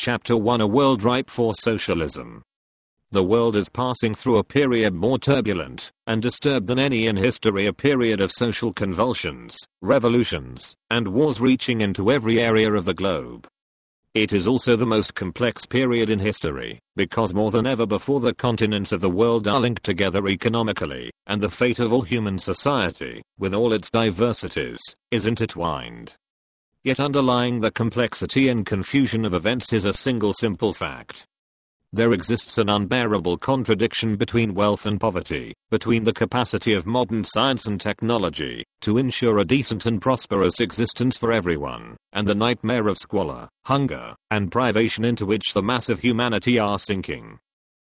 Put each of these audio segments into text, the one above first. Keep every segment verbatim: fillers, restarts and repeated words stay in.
Chapter one: A World Ripe for Socialism. The world is passing through a period more turbulent and disturbed than any in history, a period of social convulsions, revolutions, and wars reaching into every area of the globe. It is also the most complex period in history, because more than ever before the continents of the world are linked together economically, and the fate of all human society, with all its diversities, is intertwined. Yet underlying the complexity and confusion of events is a single simple fact. There exists an unbearable contradiction between wealth and poverty, between the capacity of modern science and technology to ensure a decent and prosperous existence for everyone, and the nightmare of squalor, hunger, and privation into which the mass of humanity are sinking.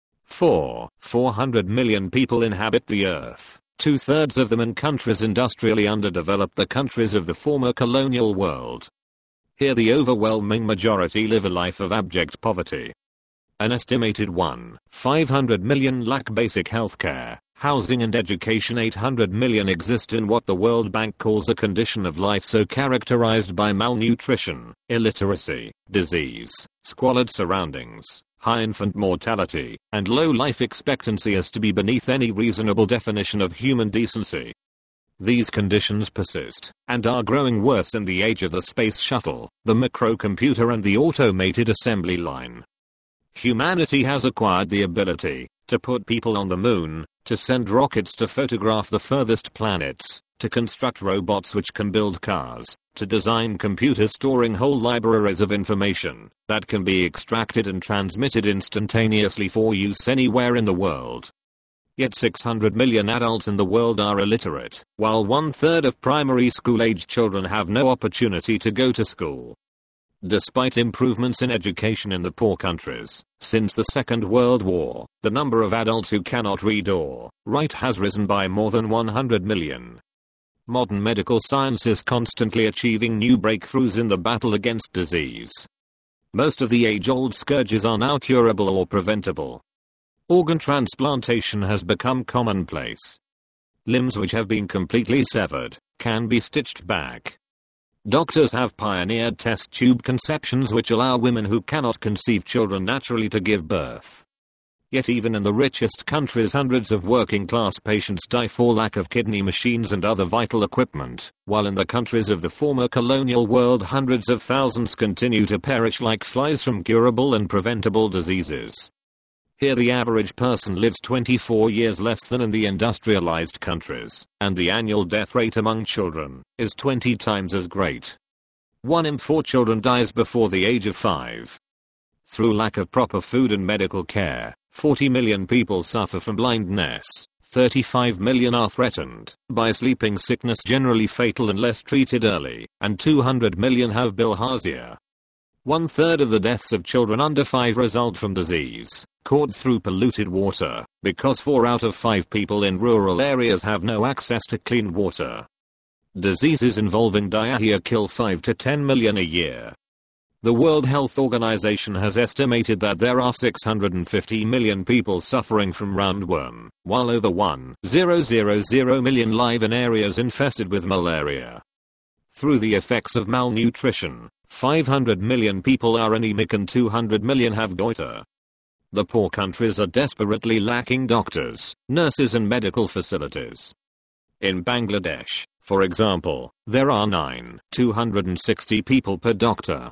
four. four hundred million people inhabit the earth, two-thirds of them in countries industrially underdeveloped, the countries of the former colonial world. Here the overwhelming majority live a life of abject poverty. An estimated one point five million lack basic healthcare, housing and education. eight hundred million exist in what the World Bank calls a condition of life so characterized by malnutrition, illiteracy, disease, squalid surroundings, high infant mortality, and low life expectancy as to be beneath any reasonable definition of human decency. These conditions persist, and are growing worse in the age of the space shuttle, the microcomputer and the automated assembly line. Humanity has acquired the ability to put people on the moon, to send rockets to photograph the furthest planets, to construct robots which can build cars, to design computers storing whole libraries of information that can be extracted and transmitted instantaneously for use anywhere in the world. Yet six hundred million adults in the world are illiterate, while one-third of primary school-aged children have no opportunity to go to school. Despite improvements in education in the poor countries, since the Second World War, the number of adults who cannot read or write has risen by more than one hundred million. Modern medical science is constantly achieving new breakthroughs in the battle against disease. Most of the age-old scourges are now curable or preventable. Organ transplantation has become commonplace. Limbs which have been completely severed can be stitched back. Doctors have pioneered test tube conceptions which allow women who cannot conceive children naturally to give birth. Yet even in the richest countries, hundreds of working class patients die for lack of kidney machines and other vital equipment, while in the countries of the former colonial world hundreds of thousands continue to perish like flies from curable and preventable diseases. Here the average person lives twenty-four years less than in the industrialized countries, and the annual death rate among children is twenty times as great. One in four children dies before the age of five. Through lack of proper food and medical care, forty million people suffer from blindness, thirty-five million are threatened by sleeping sickness generally fatal unless treated early, and two hundred million have bilharzia. One third of the deaths of children under five result from disease caught through polluted water, because four out of five people in rural areas have no access to clean water. Diseases involving diarrhea kill five to ten million a year. The World Health Organization has estimated that there are six hundred fifty million people suffering from roundworm, while over one thousand million live in areas infested with malaria. Through the effects of malnutrition, five hundred million people are anemic and two hundred million have goiter. The poor countries are desperately lacking doctors, nurses and medical facilities. In Bangladesh, for example, there are nine thousand two hundred sixty people per doctor,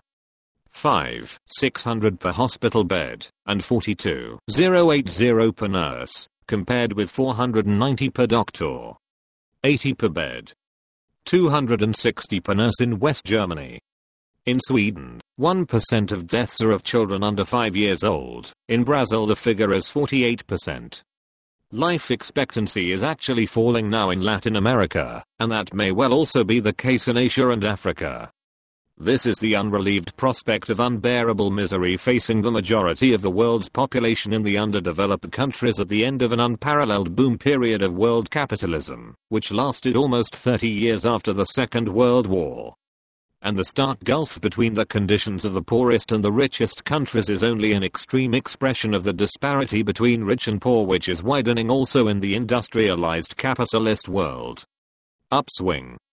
five thousand six hundred per hospital bed, and forty-two thousand eighty per nurse, compared with four hundred ninety per doctor, eighty per bed, two hundred sixty per nurse in West Germany. In Sweden, one percent of deaths are of children under five years old. In Brazil the figure is forty-eight percent. Life expectancy is actually falling now in Latin America, and that may well also be the case in Asia and Africa. This is the unrelieved prospect of unbearable misery facing the majority of the world's population in the underdeveloped countries at the end of an unparalleled boom period of world capitalism, which lasted almost thirty years after the Second World War. And the stark gulf between the conditions of the poorest and the richest countries is only an extreme expression of the disparity between rich and poor, which is widening also in the industrialized capitalist world. Upswing.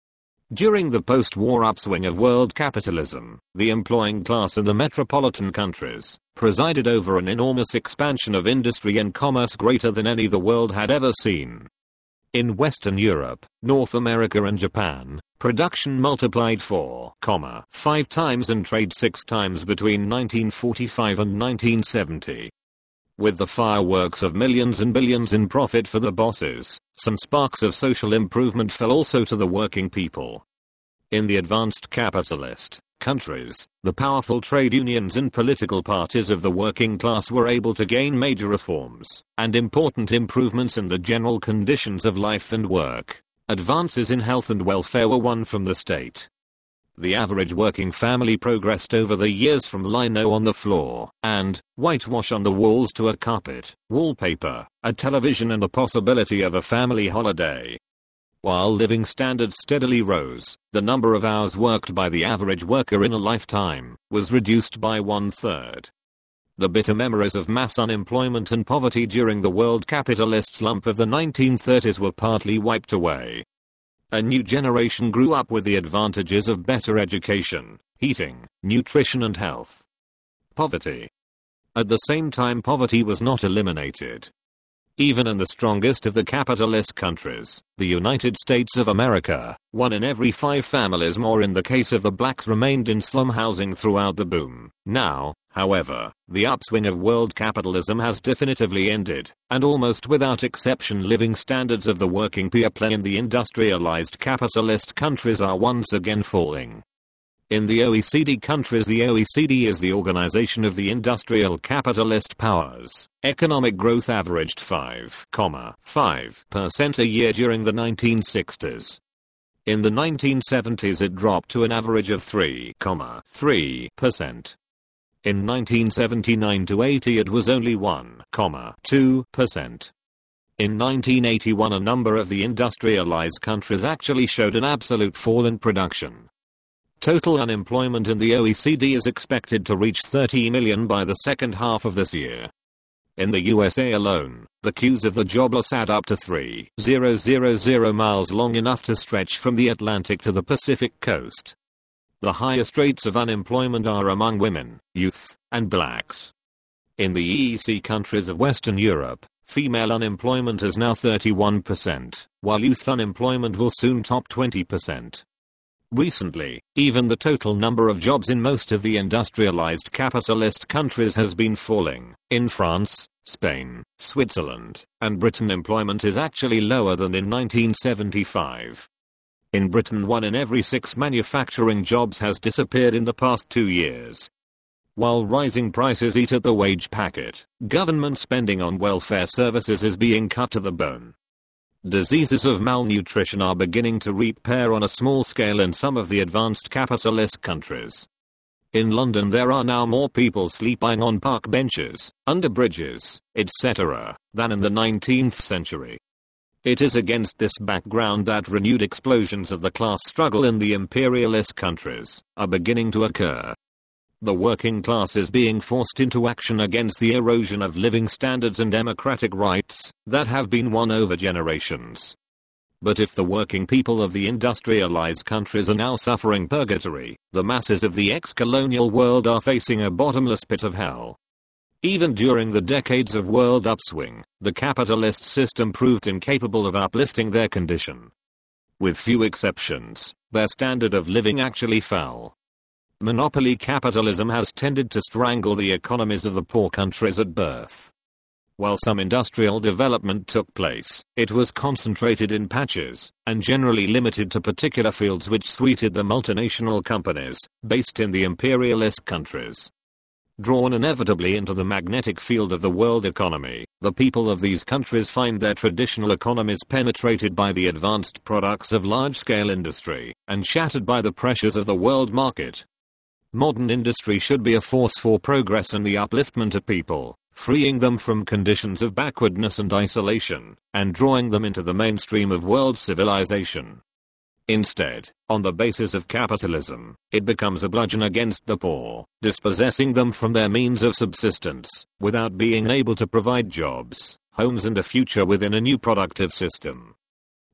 During the post-war upswing of world capitalism, the employing class in the metropolitan countries presided over an enormous expansion of industry and commerce greater than any the world had ever seen. In Western Europe, North America and Japan, production multiplied four point five times and trade six times between nineteen forty-five and nineteen seventy. With the fireworks of millions and billions in profit for the bosses, some sparks of social improvement fell also to the working people. In the advanced capitalist countries, the powerful trade unions and political parties of the working class were able to gain major reforms and important improvements in the general conditions of life and work. Advances in health and welfare were won from the state. The average working family progressed over the years from lino on the floor and whitewash on the walls to a carpet, wallpaper, a television and the possibility of a family holiday. While living standards steadily rose, the number of hours worked by the average worker in a lifetime was reduced by one-third. The bitter memories of mass unemployment and poverty during the world capitalist slump of the nineteen thirties were partly wiped away. A new generation grew up with the advantages of better education, heating, nutrition and health. Poverty. At the same time, poverty was not eliminated. Even in the strongest of the capitalist countries, the United States of America, one in every five families more in the case of the blacks remained in slum housing throughout the boom. Now, however, the upswing of world capitalism has definitively ended, and almost without exception living standards of the working people in the industrialized capitalist countries are once again falling. In the O E C D countries, the O E C D is the Organization of the Industrial Capitalist Powers. Economic growth averaged five point five percent a year during the nineteen sixties. In the nineteen seventies it dropped to an average of three point three percent. In nineteen seventy-nine to eighty it was only one point two percent. In nineteen eighty-one a number of the industrialized countries actually showed an absolute fall in production. Total unemployment in the O E C D is expected to reach thirty million by the second half of this year. In the U S A alone, the queues of the jobless add up to three thousand miles long, enough to stretch from the Atlantic to the Pacific coast. The highest rates of unemployment are among women, youth, and blacks. In the E E C countries of Western Europe, female unemployment is now thirty-one percent, while youth unemployment will soon top twenty percent. Recently, even the total number of jobs in most of the industrialized capitalist countries has been falling. In France, Spain, Switzerland, and Britain employment is actually lower than in nineteen seventy-five. In Britain, one in every six manufacturing jobs has disappeared in the past two years. While rising prices eat at the wage packet, government spending on welfare services is being cut to the bone. Diseases of malnutrition are beginning to repair on a small scale in some of the advanced capitalist countries. In London there are now more people sleeping on park benches, under bridges, et cetera, than in the nineteenth century. It is against this background that renewed explosions of the class struggle in the imperialist countries are beginning to occur. The working class is being forced into action against the erosion of living standards and democratic rights that have been won over generations. But if the working people of the industrialized countries are now suffering purgatory, the masses of the ex-colonial world are facing a bottomless pit of hell. Even during the decades of world upswing, the capitalist system proved incapable of uplifting their condition. With few exceptions, their standard of living actually fell. Monopoly capitalism has tended to strangle the economies of the poor countries at birth. While some industrial development took place, it was concentrated in patches, and generally limited to particular fields which suited the multinational companies, based in the imperialist countries. Drawn inevitably into the magnetic field of the world economy, the people of these countries find their traditional economies penetrated by the advanced products of large-scale industry, and shattered by the pressures of the world market. Modern industry should be a force for progress and the upliftment of people, freeing them from conditions of backwardness and isolation, and drawing them into the mainstream of world civilization. Instead, on the basis of capitalism, it becomes a bludgeon against the poor, dispossessing them from their means of subsistence, without being able to provide jobs, homes and a future within a new productive system.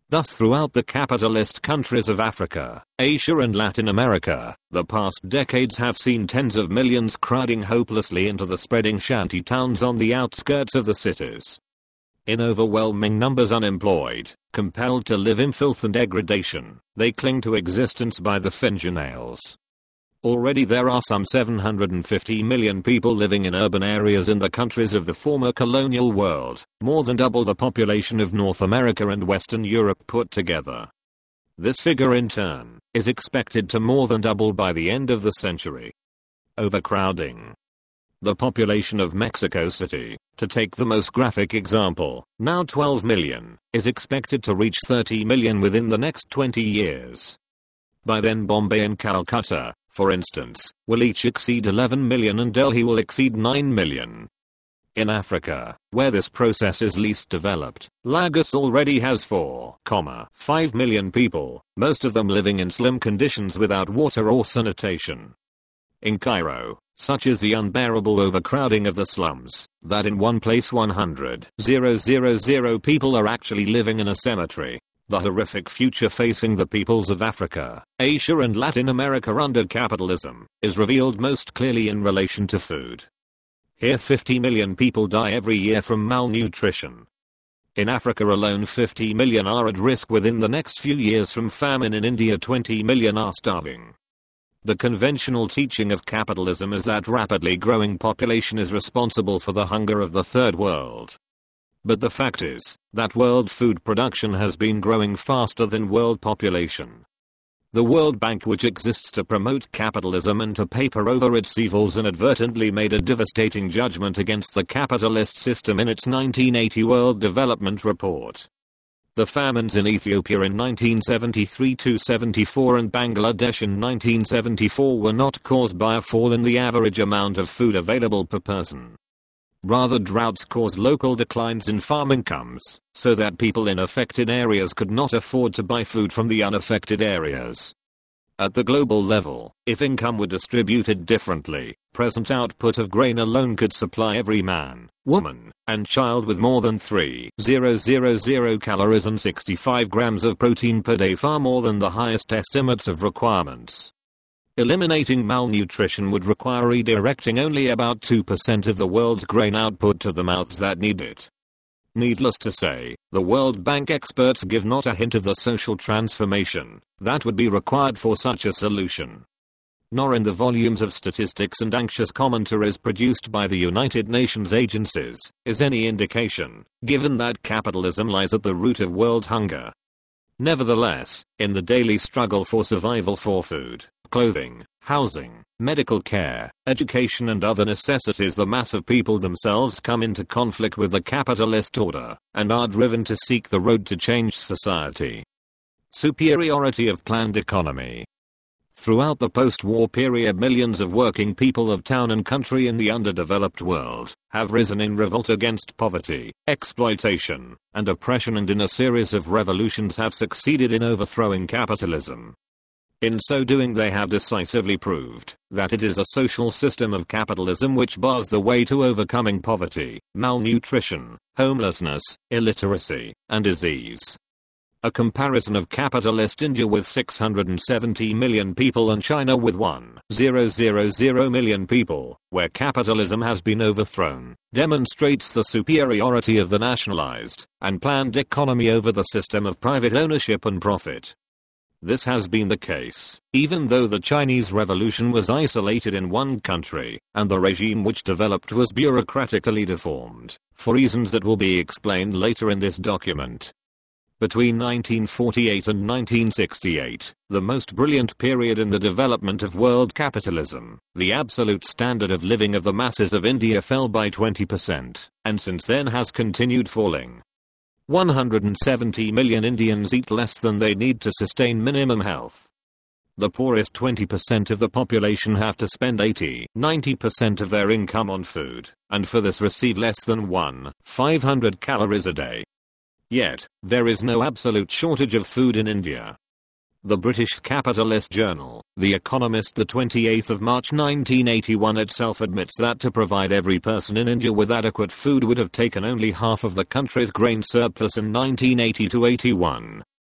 Thus throughout the capitalist countries of Africa, Asia and Latin America, the past decades have seen tens of millions crowding hopelessly into the spreading shanty towns on the outskirts of the cities. In overwhelming numbers unemployed, compelled to live in filth and degradation, they cling to existence by the fingernails. Already there are some seven hundred fifty million people living in urban areas in the countries of the former colonial world, more than double the population of North America and Western Europe put together. This figure in turn is expected to more than double by the end of the century. Overcrowding. The population of Mexico City, to take the most graphic example, now twelve million, is expected to reach thirty million within the next twenty years. By then Bombay and Calcutta, for instance, will each exceed eleven million and Delhi will exceed nine million. In Africa, where this process is least developed, Lagos already has four point five million people, most of them living in slim conditions without water or sanitation. In Cairo, such is the unbearable overcrowding of the slums, that in one place one hundred thousand people are actually living in a cemetery. The horrific future facing the peoples of Africa, Asia and Latin America under capitalism, is revealed most clearly in relation to food. Here fifty million people die every year from malnutrition. In Africa alone fifty million are at risk within the next few years from famine. In India twenty million are starving. The conventional teaching of capitalism is that rapidly growing population is responsible for the hunger of the third world. But the fact is that world food production has been growing faster than world population. The World Bank, which exists to promote capitalism and to paper over its evils, inadvertently made a devastating judgment against the capitalist system in its nineteen eighty World Development Report. The famines in Ethiopia in nineteen seventy-three to seventy-four and Bangladesh in nineteen seventy-four were not caused by a fall in the average amount of food available per person. Rather, droughts caused local declines in farm incomes, so that people in affected areas could not afford to buy food from the unaffected areas. At the global level, if income were distributed differently, present output of grain alone could supply every man, woman, and child with more than three thousand calories and sixty-five grams of protein per day, far more than the highest estimates of requirements. Eliminating malnutrition would require redirecting only about two percent of the world's grain output to the mouths that need it. Needless to say, the World Bank experts give not a hint of the social transformation that would be required for such a solution. Nor in the volumes of statistics and anxious commentaries produced by the United Nations agencies is any indication, given that capitalism lies at the root of world hunger. Nevertheless, in the daily struggle for survival for food, clothing, housing, medical care, education and other necessities, the mass of people themselves come into conflict with the capitalist order, and are driven to seek the road to change society. Superiority of planned economy. Throughout the post-war period, millions of working people of town and country in the underdeveloped world have risen in revolt against poverty, exploitation, and oppression, and in a series of revolutions have succeeded in overthrowing capitalism. In so doing, they have decisively proved that it is a social system of capitalism which bars the way to overcoming poverty, malnutrition, homelessness, illiteracy, and disease. A comparison of capitalist India with six hundred seventy million people and China with one thousand million people, where capitalism has been overthrown, demonstrates the superiority of the nationalized and planned economy over the system of private ownership and profit. This has been the case, even though the Chinese Revolution was isolated in one country, and the regime which developed was bureaucratically deformed, for reasons that will be explained later in this document. Between nineteen forty-eight and nineteen sixty-eight, the most brilliant period in the development of world capitalism, the absolute standard of living of the masses of India fell by twenty percent, and since then has continued falling. one hundred seventy million Indians eat less than they need to sustain minimum health. The poorest twenty percent of the population have to spend eighty to ninety percent of their income on food, and for this receive less than one thousand five hundred calories a day. Yet, there is no absolute shortage of food in India. The British capitalist journal, The Economist, the twenty-eighth of March nineteen eighty-one itself admits that to provide every person in India with adequate food would have taken only half of the country's grain surplus in nineteen eighty to eighty-one.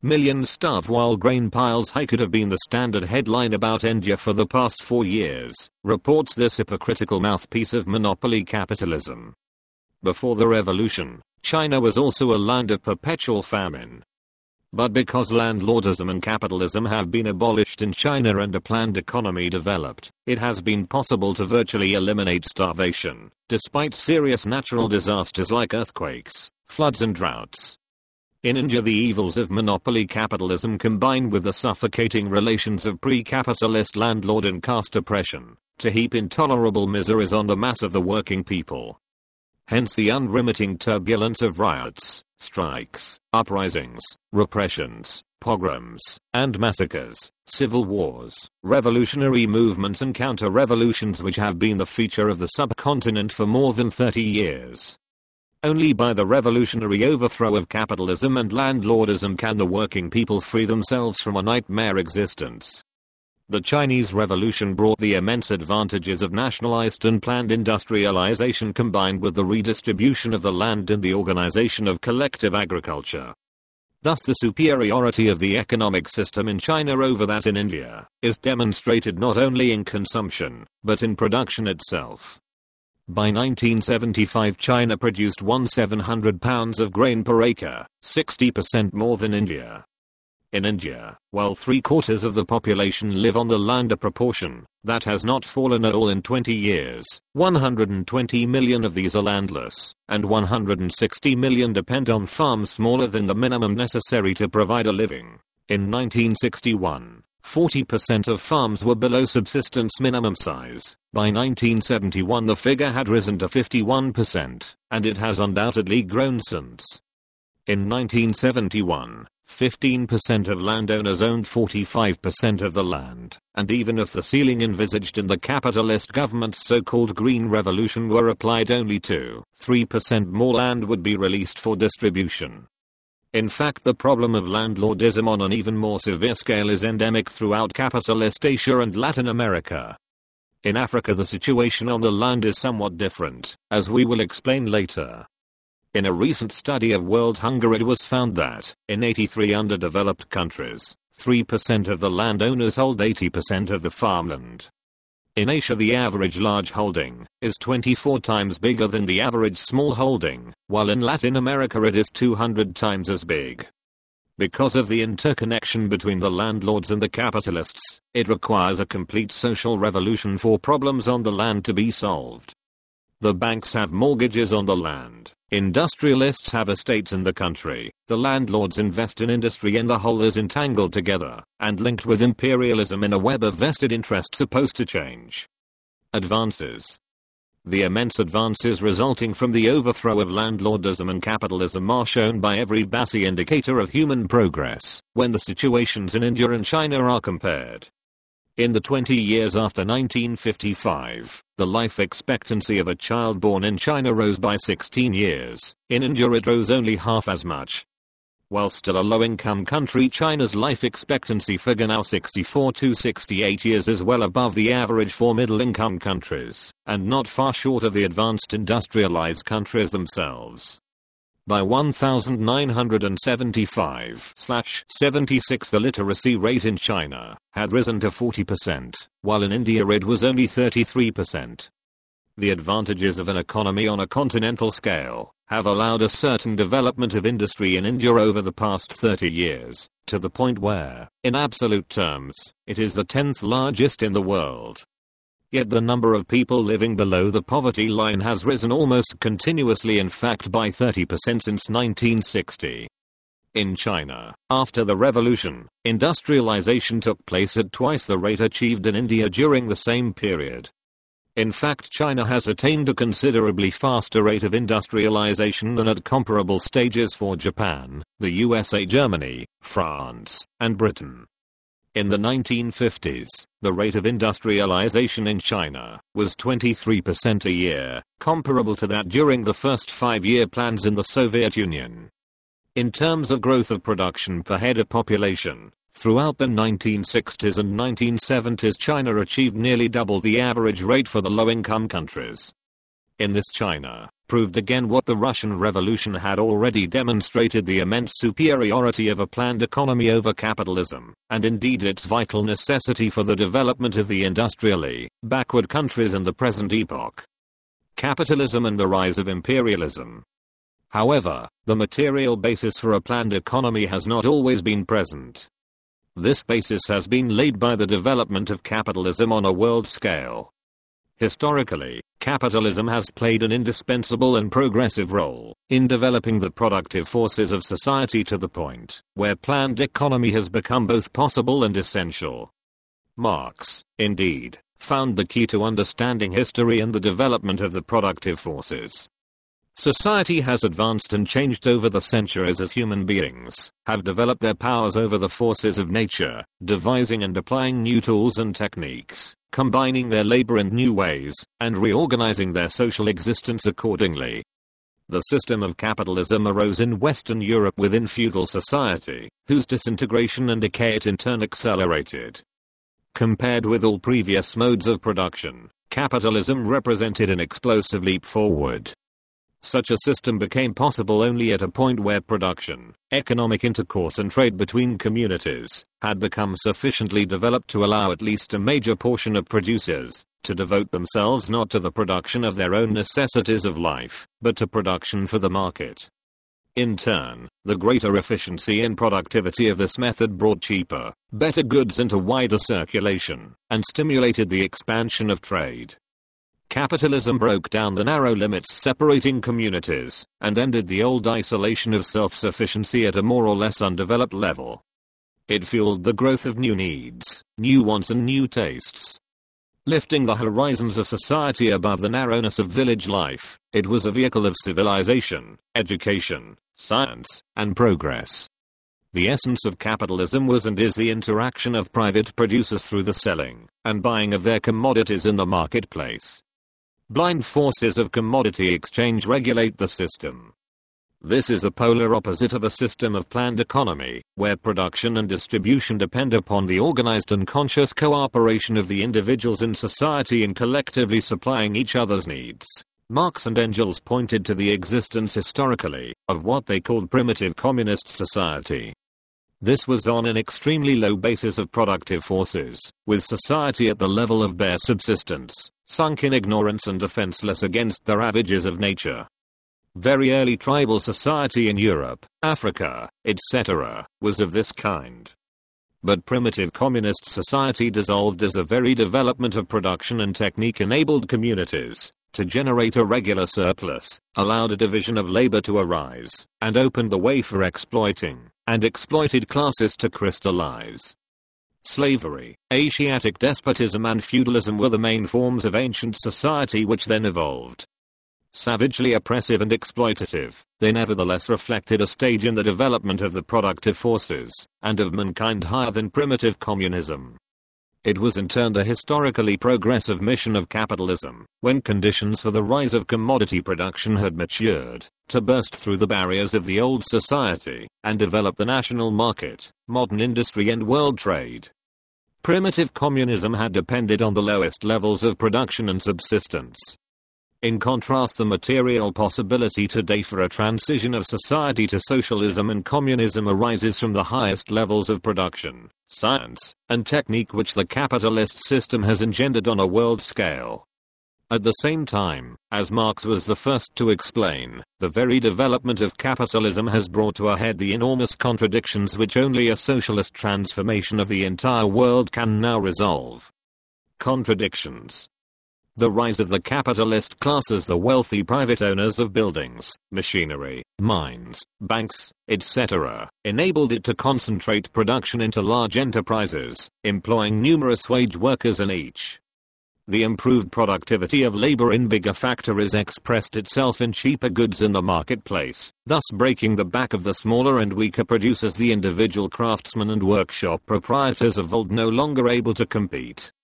Millions starve while grain piles high could have been the standard headline about India for the past four years, reports this hypocritical mouthpiece of monopoly capitalism. Before the revolution, China was also a land of perpetual famine. But because landlordism and capitalism have been abolished in China and a planned economy developed, it has been possible to virtually eliminate starvation, despite serious natural disasters like earthquakes, floods and droughts. In India, the evils of monopoly capitalism combine with the suffocating relations of pre-capitalist landlord and caste oppression to heap intolerable miseries on the mass of the working people. Hence the unremitting turbulence of riots, strikes, uprisings, repressions, pogroms, and massacres, civil wars, revolutionary movements and counter-revolutions which have been the feature of the subcontinent for more than thirty years. Only by the revolutionary overthrow of capitalism and landlordism can the working people free themselves from a nightmare existence. The Chinese Revolution brought the immense advantages of nationalized and planned industrialization combined with the redistribution of the land and the organization of collective agriculture. Thus the superiority of the economic system in China over that in India is demonstrated not only in consumption, but in production itself. By nineteen seventy-five, China produced one thousand seven hundred pounds of grain per acre, sixty percent more than India. In India, while three quarters of the population live on the land, a proportion that has not fallen at all in twenty years, one hundred twenty million of these are landless, and one hundred sixty million depend on farms smaller than the minimum necessary to provide a living. In nineteen sixty-one, forty percent of farms were below subsistence minimum size. By nineteen seventy-one the figure had risen to fifty-one percent, and it has undoubtedly grown since. In nineteen seventy-one, fifteen percent of landowners owned forty-five percent of the land, and even if the ceiling envisaged in the capitalist government's so-called Green Revolution were applied, only two to three percent more land would be released for distribution. In fact, the problem of landlordism on an even more severe scale is endemic throughout capitalist Asia and Latin America. In Africa the situation on the land is somewhat different, as we will explain later. In a recent study of world hunger it was found that, in eighty-three underdeveloped countries, three percent of the landowners hold eighty percent of the farmland. In Asia the average large holding is twenty-four times bigger than the average small holding, while in Latin America it is two hundred times as big. Because of the interconnection between the landlords and the capitalists, it requires a complete social revolution for problems on the land to be solved. The banks have mortgages on the land, industrialists have estates in the country, the landlords invest in industry, and the whole is entangled together and linked with imperialism in a web of vested interests opposed to change. Advances. The immense advances resulting from the overthrow of landlordism and capitalism are shown by every bassy indicator of human progress when the situations in India and China are compared. In the twenty years after nineteen fifty-five, the life expectancy of a child born in China rose by sixteen years. In India it rose only half as much. While still a low-income country, China's life expectancy figure, now sixty-four to sixty-eight years, is well above the average for middle-income countries, and not far short of the advanced industrialized countries themselves. By nineteen seventy-five seventy-six the literacy rate in China had risen to forty percent, while in India it was only thirty-three percent. The advantages of an economy on a continental scale have allowed a certain development of industry in India over the past thirty years, to the point where, in absolute terms, it is the tenth largest in the world. Yet the number of people living below the poverty line has risen almost continuously, in fact by thirty percent since nineteen sixty. In China, after the revolution, industrialization took place at twice the rate achieved in India during the same period. In fact, China has attained a considerably faster rate of industrialization than at comparable stages for Japan, the U S A, Germany, France, and Britain. In the nineteen fifties, the rate of industrialization in China was twenty-three percent a year, comparable to that during the first five-year plans in the Soviet Union. In terms of growth of production per head of population, throughout the nineteen sixties and nineteen seventies China achieved nearly double the average rate for the low-income countries. in this China proved again what the Russian Revolution had already demonstrated: the immense superiority of a planned economy over capitalism, and indeed its vital necessity for the development of the industrially backward countries in the present epoch. Capitalism and the rise of imperialism. However, the material basis for a planned economy has not always been present. This basis has been laid by the development of capitalism on a world scale. Historically, capitalism has played an indispensable and progressive role in developing the productive forces of society to the point where planned economy has become both possible and essential. Marx, indeed, found the key to understanding history and the development of the productive forces. Society has advanced and changed over the centuries as human beings have developed their powers over the forces of nature, devising and applying new tools and techniques, combining their labor in new ways, and reorganizing their social existence accordingly. The system of capitalism arose in Western Europe within feudal society, whose disintegration and decay it in turn accelerated. Compared with all previous modes of production, capitalism represented an explosive leap forward. Such a system became possible only at a point where production, economic intercourse and trade between communities had become sufficiently developed to allow at least a major portion of producers to devote themselves not to the production of their own necessities of life, but to production for the market. In turn, the greater efficiency and productivity of this method brought cheaper, better goods into wider circulation, and stimulated the expansion of trade. Capitalism broke down the narrow limits separating communities, and ended the old isolation of self-sufficiency at a more or less undeveloped level. It fueled the growth of new needs, new wants and new tastes. Lifting the horizons of society above the narrowness of village life, it was a vehicle of civilization, education, science, and progress. The essence of capitalism was and is the interaction of private producers through the selling and buying of their commodities in the marketplace. Blind forces of commodity exchange regulate the system. This is the polar opposite of a system of planned economy, where production and distribution depend upon the organized and conscious cooperation of the individuals in society in collectively supplying each other's needs. Marx and Engels pointed to the existence historically of what they called primitive communist society. This was on an extremely low basis of productive forces, with society at the level of bare subsistence, sunk in ignorance and defenseless against the ravages of nature. Very early tribal society in Europe, Africa, et cetera, was of this kind. But primitive communist society dissolved as the very development of production and technique enabled communities to generate a regular surplus, allowed a division of labor to arise, and opened the way for exploiting and exploited classes to crystallize. Slavery, Asiatic despotism and feudalism were the main forms of ancient society which then evolved. Savagely oppressive and exploitative, they nevertheless reflected a stage in the development of the productive forces and of mankind higher than primitive communism. It was in turn the historically progressive mission of capitalism, when conditions for the rise of commodity production had matured, to burst through the barriers of the old society and develop the national market, modern industry and world trade. Primitive communism had depended on the lowest levels of production and subsistence. In contrast, the material possibility today for a transition of society to socialism and communism arises from the highest levels of production, science, and technique which the capitalist system has engendered on a world scale. At the same time, as Marx was the first to explain, the very development of capitalism has brought to a head the enormous contradictions which only a socialist transformation of the entire world can now resolve. Contradictions. The rise of the capitalist class as the wealthy private owners of buildings, machinery, mines, banks, et cetera, enabled it to concentrate production into large enterprises, employing numerous wage workers in each. The improved productivity of labor in bigger factories expressed itself in cheaper goods in the marketplace, thus breaking the back of the smaller and weaker producers, the individual craftsmen and workshop proprietors of old no longer able to compete.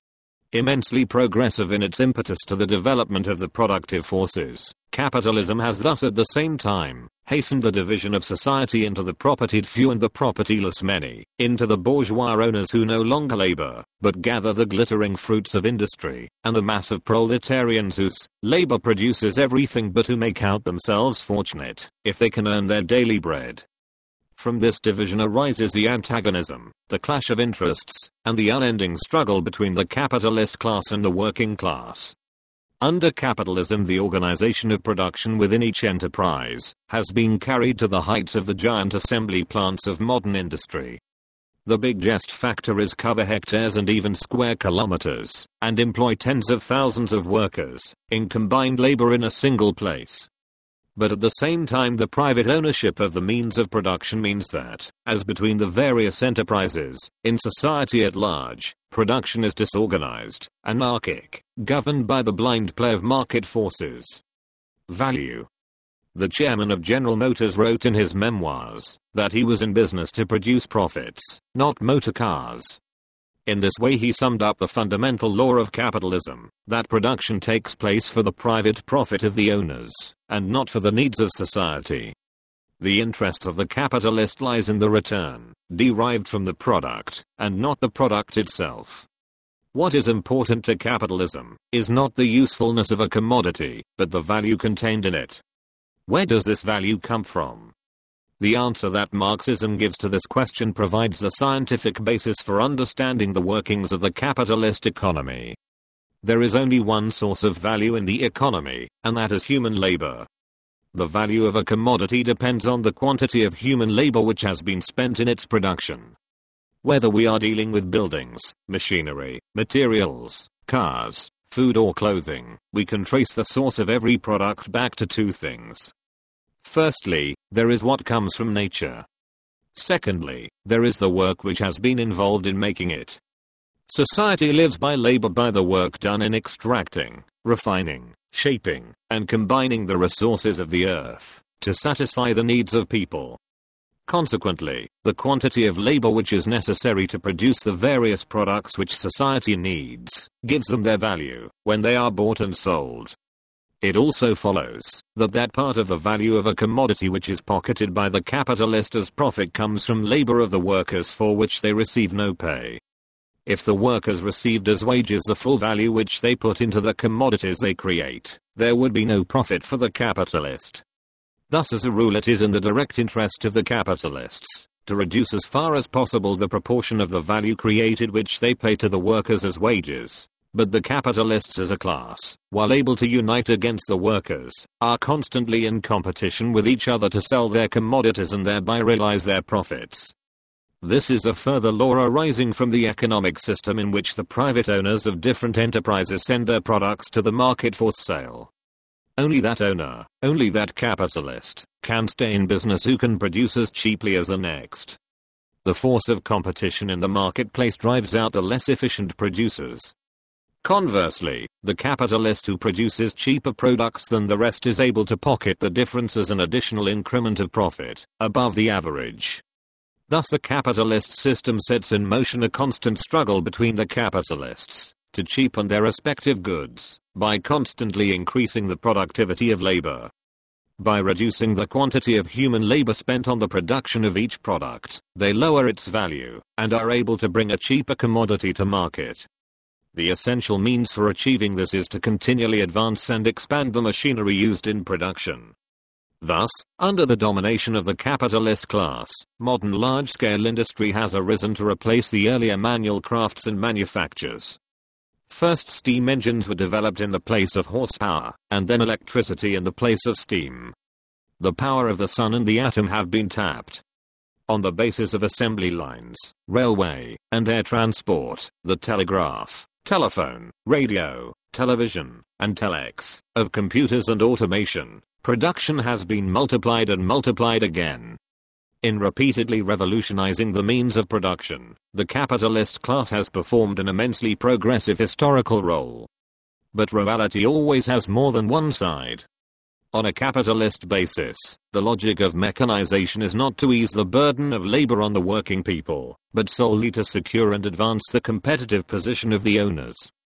Immensely progressive in its impetus to the development of the productive forces, capitalism has thus at the same time hastened the division of society into the propertied few and the propertyless many, into the bourgeois owners who no longer labor, but gather the glittering fruits of industry, and the mass of proletarians whose labor produces everything but who make out themselves fortunate, if they can earn their daily bread. From this division arises the antagonism, the clash of interests, and the unending struggle between the capitalist class and the working class. Under capitalism, the organization of production within each enterprise has been carried to the heights of the giant assembly plants of modern industry. The big jest factories cover hectares and even square kilometers, and employ tens of thousands of workers in combined labor in a single place. But at the same time, the private ownership of the means of production means that, as between the various enterprises, in society at large, production is disorganized, anarchic, governed by the blind play of market forces. Value. The chairman of General Motors wrote in his memoirs that he was in business to produce profits, not motor cars. In this way he summed up the fundamental law of capitalism, that production takes place for the private profit of the owners, and not for the needs of society. The interest of the capitalist lies in the return, derived from the product, and not the product itself. What is important to capitalism is not the usefulness of a commodity, but the value contained in it. Where does this value come from? The answer that Marxism gives to this question provides the scientific basis for understanding the workings of the capitalist economy. There is only one source of value in the economy, and that is human labor. The value of a commodity depends on the quantity of human labor which has been spent in its production. Whether we are dealing with buildings, machinery, materials, cars, food or clothing, we can trace the source of every product back to two things. Firstly, there is what comes from nature. Secondly, there is the work which has been involved in making it. Society lives by labor, by the work done in extracting, refining, shaping, and combining the resources of the earth to satisfy the needs of people. Consequently, the quantity of labor which is necessary to produce the various products which society needs gives them their value when they are bought and sold. It also follows that that part of the value of a commodity which is pocketed by the capitalist as profit comes from labor of the workers for which they receive no pay. If the workers received as wages the full value which they put into the commodities they create, there would be no profit for the capitalist. Thus, as a rule, it is in the direct interest of the capitalists to reduce as far as possible the proportion of the value created which they pay to the workers as wages. But the capitalists as a class, while able to unite against the workers, are constantly in competition with each other to sell their commodities and thereby realize their profits. This is a further law arising from the economic system in which the private owners of different enterprises send their products to the market for sale. Only that owner, only that capitalist, can stay in business who can produce as cheaply as the next. The force of competition in the marketplace drives out the less efficient producers. Conversely, the capitalist who produces cheaper products than the rest is able to pocket the difference as an additional increment of profit, above the average. Thus the capitalist system sets in motion a constant struggle between the capitalists to cheapen their respective goods by constantly increasing the productivity of labor. By reducing the quantity of human labor spent on the production of each product, they lower its value and are able to bring a cheaper commodity to market. The essential means for achieving this is to continually advance and expand the machinery used in production. Thus, under the domination of the capitalist class, modern large-scale industry has arisen to replace the earlier manual crafts and manufactures. First, steam engines were developed in the place of horsepower, and then electricity in the place of steam. The power of the sun and the atom have been tapped. On the basis of assembly lines, railway, and air transport, the telegraph, telephone, radio, television, and telex, of computers and automation, production has been multiplied and multiplied again. In repeatedly revolutionizing the means of production, the capitalist class has performed an immensely progressive historical role. But reality always has more than one side. On a capitalist basis, the logic of mechanization is not to ease the burden of labor on the working people, but solely to secure and advance the competitive position of the owners.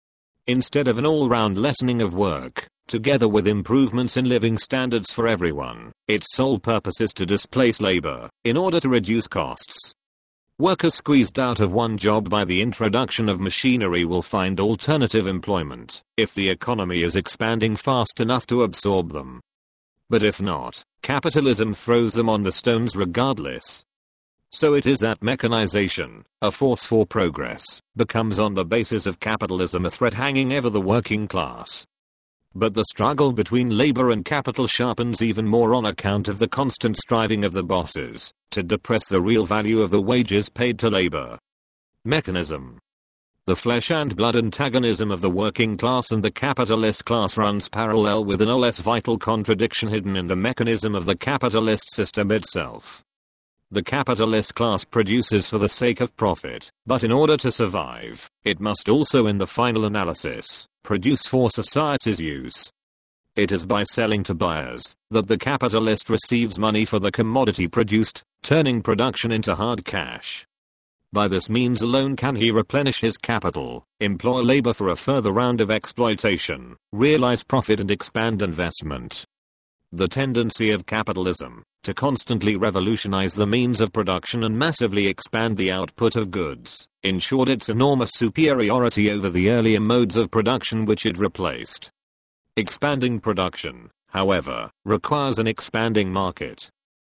instead of an all-round lessening of work, together with improvements in living standards for everyone. Its sole purpose is to displace labor, in order to reduce costs. Workers squeezed out of one job by the introduction of machinery will find alternative employment, if the economy is expanding fast enough to absorb them. But if not, capitalism throws them on the stones regardless. So it is that mechanization, a force for progress, becomes on the basis of capitalism a threat hanging over the working class. But the struggle between labor and capital sharpens even more on account of the constant striving of the bosses to depress the real value of the wages paid to labor. Mechanism. The flesh and blood antagonism of the working class and the capitalist class runs parallel with a no less vital contradiction hidden in the mechanism of the capitalist system itself. The capitalist class produces for the sake of profit, but in order to survive, it must also in the final analysis, produce for society's use. It is by selling to buyers that the capitalist receives money for the commodity produced, turning production into hard cash. By this means alone can he replenish his capital, employ labor for a further round of exploitation, realize profit and expand investment. The tendency of capitalism to constantly revolutionize the means of production and massively expand the output of goods ensured its enormous superiority over the earlier modes of production which it replaced. Expanding production, however, requires an expanding market.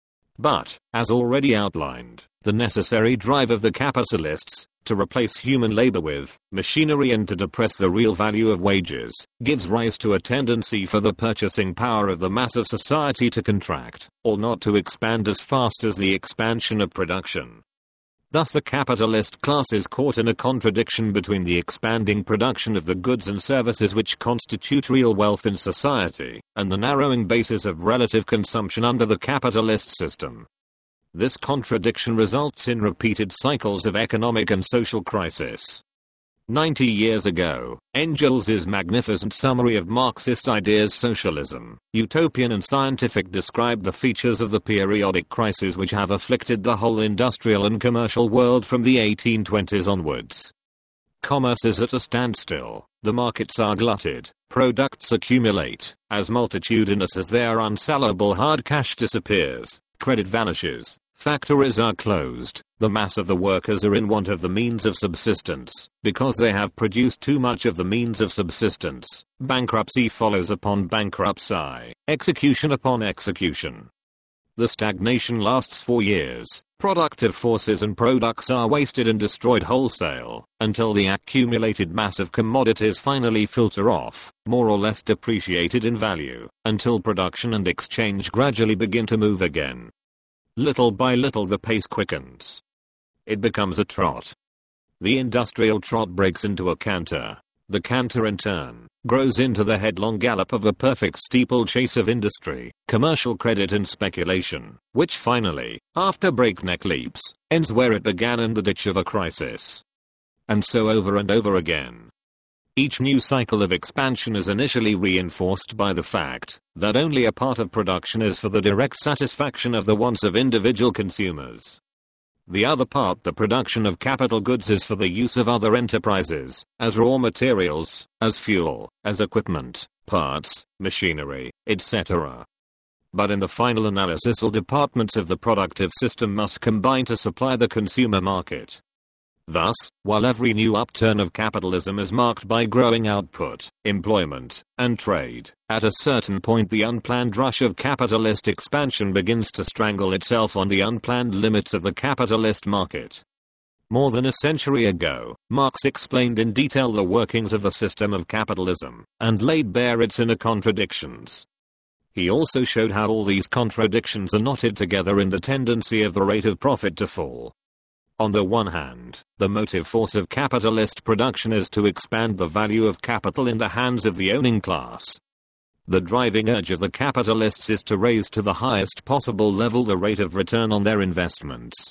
But, as already outlined, the necessary drive of the capitalists to replace human labor with machinery and to depress the real value of wages gives rise to a tendency for the purchasing power of the mass of society to contract, or not to expand as fast as the expansion of production. Thus the capitalist class is caught in a contradiction between the expanding production of the goods and services which constitute real wealth in society, and the narrowing basis of relative consumption under the capitalist system. This contradiction results in repeated cycles of economic and social crisis. Ninety years ago, Engels's magnificent summary of Marxist ideas socialism, utopian and scientific described the features of the periodic crises which have afflicted the whole industrial and commercial world from the eighteen twenties onwards. Commerce is at a standstill, the markets are glutted, products accumulate, as multitudinous as their unsellable hard cash disappears, credit vanishes. Factories are closed, the mass of the workers are in want of the means of subsistence, because they have produced too much of the means of subsistence. Bankruptcy follows upon bankruptcy, execution upon execution. The stagnation lasts for years, productive forces and products are wasted and destroyed wholesale, until the accumulated mass of commodities finally filter off, more or less depreciated in value, until production and exchange gradually begin to move again. Little by little the pace quickens. It becomes a trot. The industrial trot breaks into a canter. The canter in turn grows into the headlong gallop of a perfect steeplechase of industry, commercial credit and speculation, which finally, after breakneck leaps, ends where it began in the ditch of a crisis. And so over and over again. Each new cycle of expansion is initially reinforced by the fact that only a part of production is for the direct satisfaction of the wants of individual consumers. The other part, the production of capital goods, is for the use of other enterprises, as raw materials, as fuel, as equipment, parts, machinery, et cetera. But in the final analysis, all departments of the productive system must combine to supply the consumer market. Thus, while every new upturn of capitalism is marked by growing output, employment, and trade, at a certain point the unplanned rush of capitalist expansion begins to strangle itself on the unplanned limits of the capitalist market. More than a century ago, Marx explained in detail the workings of the system of capitalism, and laid bare its inner contradictions. He also showed how all these contradictions are knotted together in the tendency of the rate of profit to fall. On the one hand, the motive force of capitalist production is to expand the value of capital in the hands of the owning class. The driving urge of the capitalists is to raise to the highest possible level the rate of return on their investments.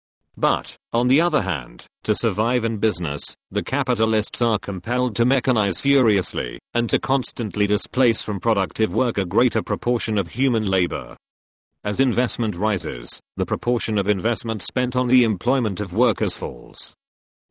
But, on the other hand, to survive in business, the capitalists are compelled to mechanize furiously, and to constantly displace from productive work a greater proportion of human labor. As investment rises, the proportion of investment spent on the employment of workers falls.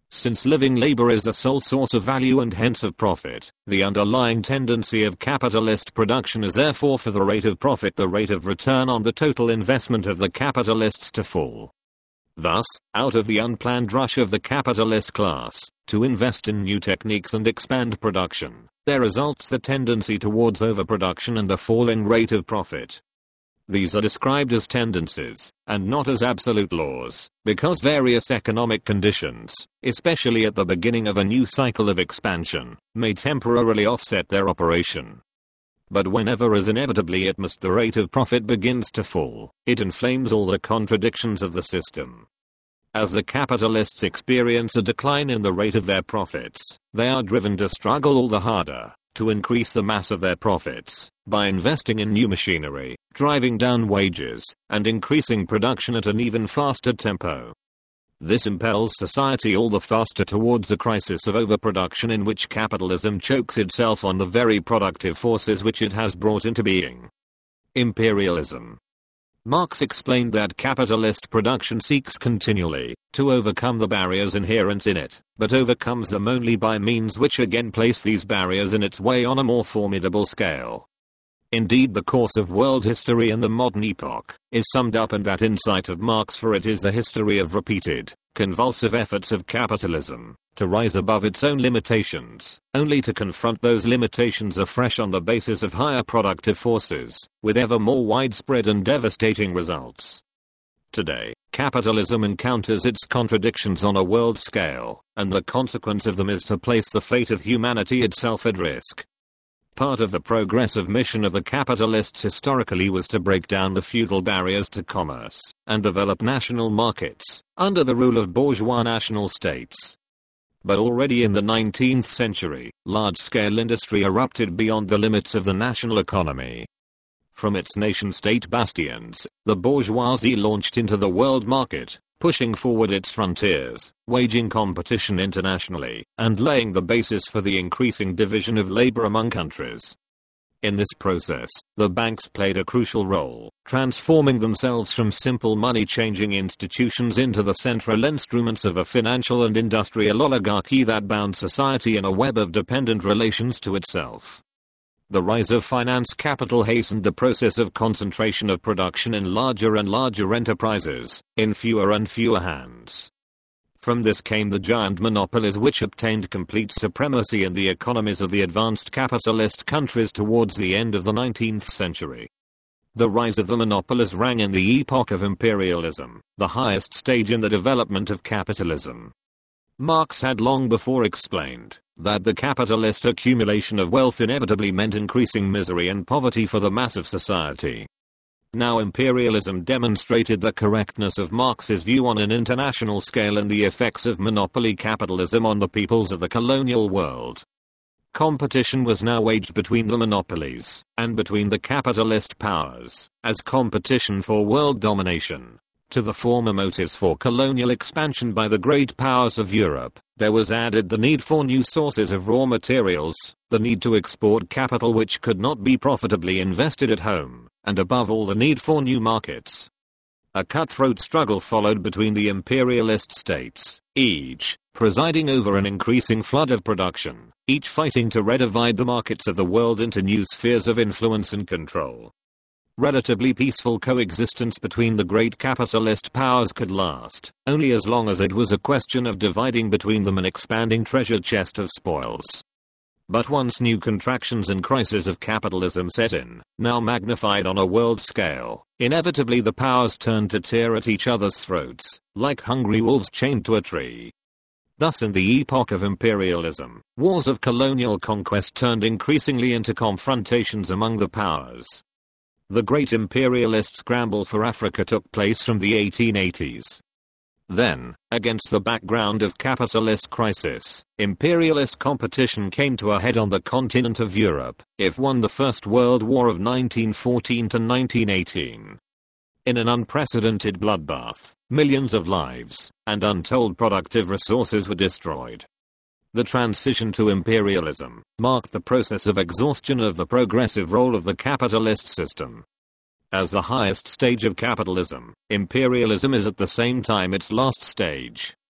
Since living labor is the sole source of value and hence of profit, the underlying tendency of capitalist production is therefore for the rate of profit, the rate of return on the total investment of the capitalists, to fall. Thus, out of the unplanned rush of the capitalist class to invest in new techniques and expand production, there results the tendency towards overproduction and a falling rate of profit. These are described as tendencies, and not as absolute laws, because various economic conditions, especially at the beginning of a new cycle of expansion, may temporarily offset their operation. But whenever, as inevitably it must, the rate of profit begins to fall, it inflames all the contradictions of the system. As the capitalists experience a decline in the rate of their profits, they are driven to struggle all the harder to increase the mass of their profits by investing in new machinery, driving down wages, and increasing production at an even faster tempo. This impels society all the faster towards a crisis of overproduction in which capitalism chokes itself on the very productive forces which it has brought into being. Imperialism. Marx explained that capitalist production seeks continually to overcome the barriers inherent in it, but overcomes them only by means which again place these barriers in its way on a more formidable scale. Indeed, the course of world history in the modern epoch is summed up in that insight of Marx, for it is the history of repeated, convulsive efforts of capitalism to rise above its own limitations, only to confront those limitations afresh on the basis of higher productive forces, with ever more widespread and devastating results. Today, capitalism encounters its contradictions on a world scale, and the consequence of them is to place the fate of humanity itself at risk. Part of the progressive mission of the capitalists historically was to break down the feudal barriers to commerce and develop national markets under the rule of bourgeois national states. But already in the nineteenth century, large-scale industry erupted beyond the limits of the national economy. From its nation-state bastions, the bourgeoisie launched into the world market, pushing forward its frontiers, waging competition internationally, and laying the basis for the increasing division of labor among countries. In this process, the banks played a crucial role, transforming themselves from simple money-changing institutions into the central instruments of a financial and industrial oligarchy that bound society in a web of dependent relations to itself. The rise of finance capital hastened the process of concentration of production in larger and larger enterprises, in fewer and fewer hands. From this came the giant monopolies which obtained complete supremacy in the economies of the advanced capitalist countries towards the end of the nineteenth century. The rise of the monopolies rang in the epoch of imperialism, the highest stage in the development of capitalism. Marx had long before explained that the capitalist accumulation of wealth inevitably meant increasing misery and poverty for the mass of society. Now imperialism demonstrated the correctness of Marx's view on an international scale and the effects of monopoly capitalism on the peoples of the colonial world. Competition was now waged between the monopolies and between the capitalist powers, as competition for world domination. To the former motives for colonial expansion by the great powers of Europe, there was added the need for new sources of raw materials, the need to export capital which could not be profitably invested at home, and above all the need for new markets. A cutthroat struggle followed between the imperialist states, each presiding over an increasing flood of production, each fighting to redivide the markets of the world into new spheres of influence and control. Relatively peaceful coexistence between the great capitalist powers could last only as long as it was a question of dividing between them an expanding treasure chest of spoils. But once new contractions and crises of capitalism set in, now magnified on a world scale, inevitably the powers turned to tear at each other's throats, like hungry wolves chained to a tree. Thus in the epoch of imperialism, wars of colonial conquest turned increasingly into confrontations among the powers. The great imperialist scramble for Africa took place from the eighteen eighties. Then, against the background of capitalist crisis, imperialist competition came to a head on the continent of Europe. It won the First World War of nineteen fourteen to nineteen eighteen. In an unprecedented bloodbath, millions of lives and untold productive resources were destroyed. The transition to imperialism marked the process of exhaustion of the progressive role of the capitalist system. As the highest stage of capitalism, imperialism is at the same time its last stage.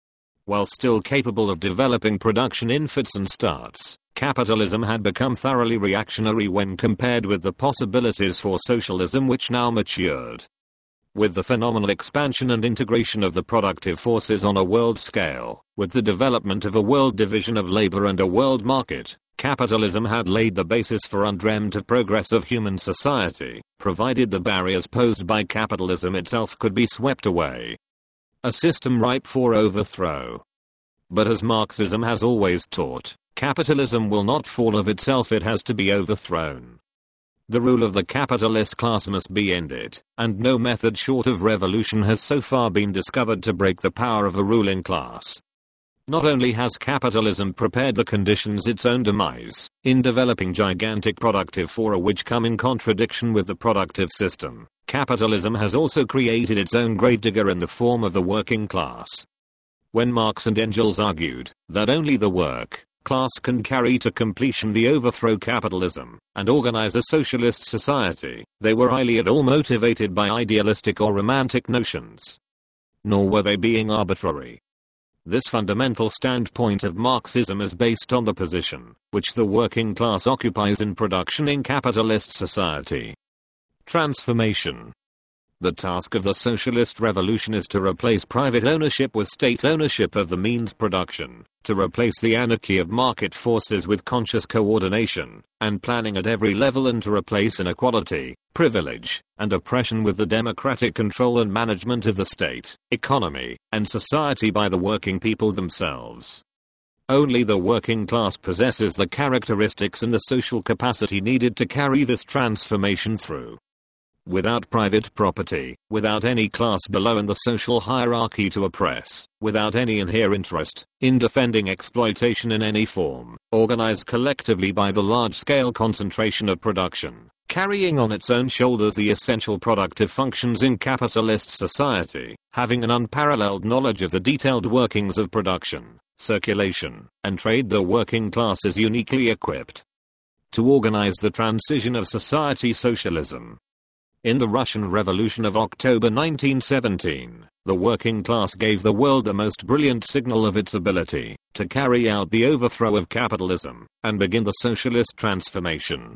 While still capable of developing production in fits and starts, capitalism had become thoroughly reactionary when compared with the possibilities for socialism which now matured. With the phenomenal expansion and integration of the productive forces on a world scale, with the development of a world division of labor and a world market, capitalism had laid the basis for undreamt of progress of human society, provided the barriers posed by capitalism itself could be swept away. A system ripe for overthrow. But as Marxism has always taught, capitalism will not fall of itself, it has to be overthrown. The rule of the capitalist class must be ended, and no method short of revolution has so far been discovered to break the power of a ruling class. Not only has capitalism prepared the conditions its own demise, in developing gigantic productive fora which come in contradiction with the productive system, capitalism has also created its own gravedigger in the form of the working class. When Marx and Engels argued that only the work class can carry to completion the overthrow capitalism and organize a socialist society, they were highly at all motivated by idealistic or romantic notions. Nor were they being arbitrary. This fundamental standpoint of Marxism is based on the position which the working class occupies in production in capitalist society. Transformation. The task of the socialist revolution is to replace private ownership with state ownership of the means production, to replace the anarchy of market forces with conscious coordination and planning at every level, and to replace inequality, privilege, and oppression with the democratic control and management of the state, economy, and society by the working people themselves. Only the working class possesses the characteristics and the social capacity needed to carry this transformation through. Without private property, without any class below in the social hierarchy to oppress, without any inherent interest in defending exploitation in any form, organized collectively by the large-scale concentration of production, carrying on its own shoulders the essential productive functions in capitalist society, having an unparalleled knowledge of the detailed workings of production, circulation, and trade, the working class is uniquely equipped to organize the transition of society socialism. In the Russian Revolution of October nineteen seventeen, the working class gave the world the most brilliant signal of its ability to carry out the overthrow of capitalism and begin the socialist transformation.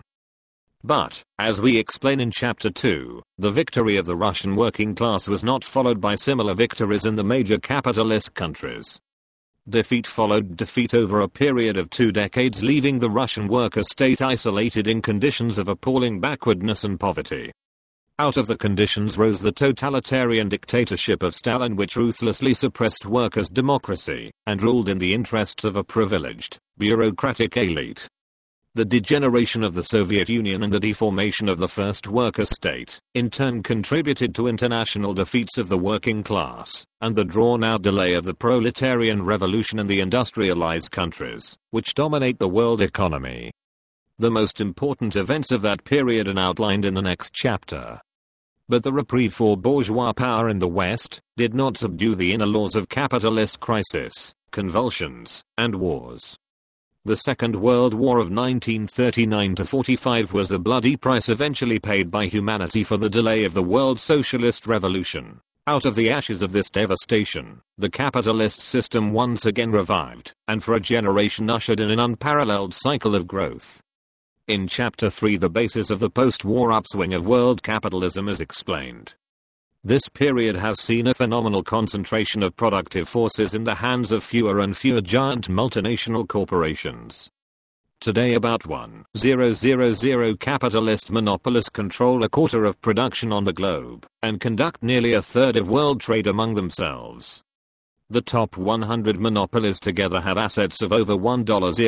But, as we explain in Chapter two, the victory of the Russian working class was not followed by similar victories in the major capitalist countries. Defeat followed defeat over a period of two decades, leaving the Russian worker state isolated in conditions of appalling backwardness and poverty. Out of the conditions rose the totalitarian dictatorship of Stalin, which ruthlessly suppressed workers' democracy and ruled in the interests of a privileged, bureaucratic elite. The degeneration of the Soviet Union and the deformation of the first worker state, in turn, contributed to international defeats of the working class, and the drawn-out delay of the proletarian revolution in the industrialized countries, which dominate the world economy. The most important events of that period are outlined in the next chapter. But the reprieve for bourgeois power in the West did not subdue the inner laws of capitalist crisis, convulsions, and wars. The Second World War of nineteen thirty-nine to forty-five was the bloody price eventually paid by humanity for the delay of the world socialist revolution. Out of the ashes of this devastation, the capitalist system once again revived, and for a generation ushered in an unparalleled cycle of growth. In Chapter three, the basis of the post-war upswing of world capitalism is explained. This period has seen a phenomenal concentration of productive forces in the hands of fewer and fewer giant multinational corporations. Today about one thousand capitalist monopolists control a quarter of production on the globe, and conduct nearly a third of world trade among themselves. The top one hundred monopolies together have assets of over one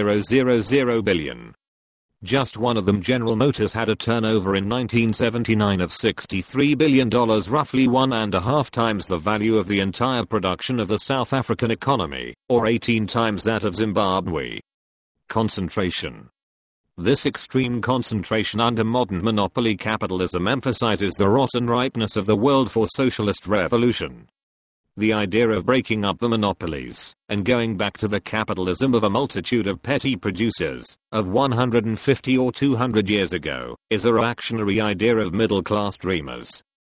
thousand billion. Just one of them, General Motors, had a turnover in nineteen seventy-nine of sixty-three billion dollars, roughly one and a half times the value of the entire production of the South African economy, or eighteen times that of Zimbabwe. Concentration. This extreme concentration under modern monopoly capitalism emphasizes the rotten ripeness of the world for socialist revolution. The idea of breaking up the monopolies and going back to the capitalism of a multitude of petty producers of one hundred fifty or two hundred years ago is a reactionary idea of middle-class dreamers.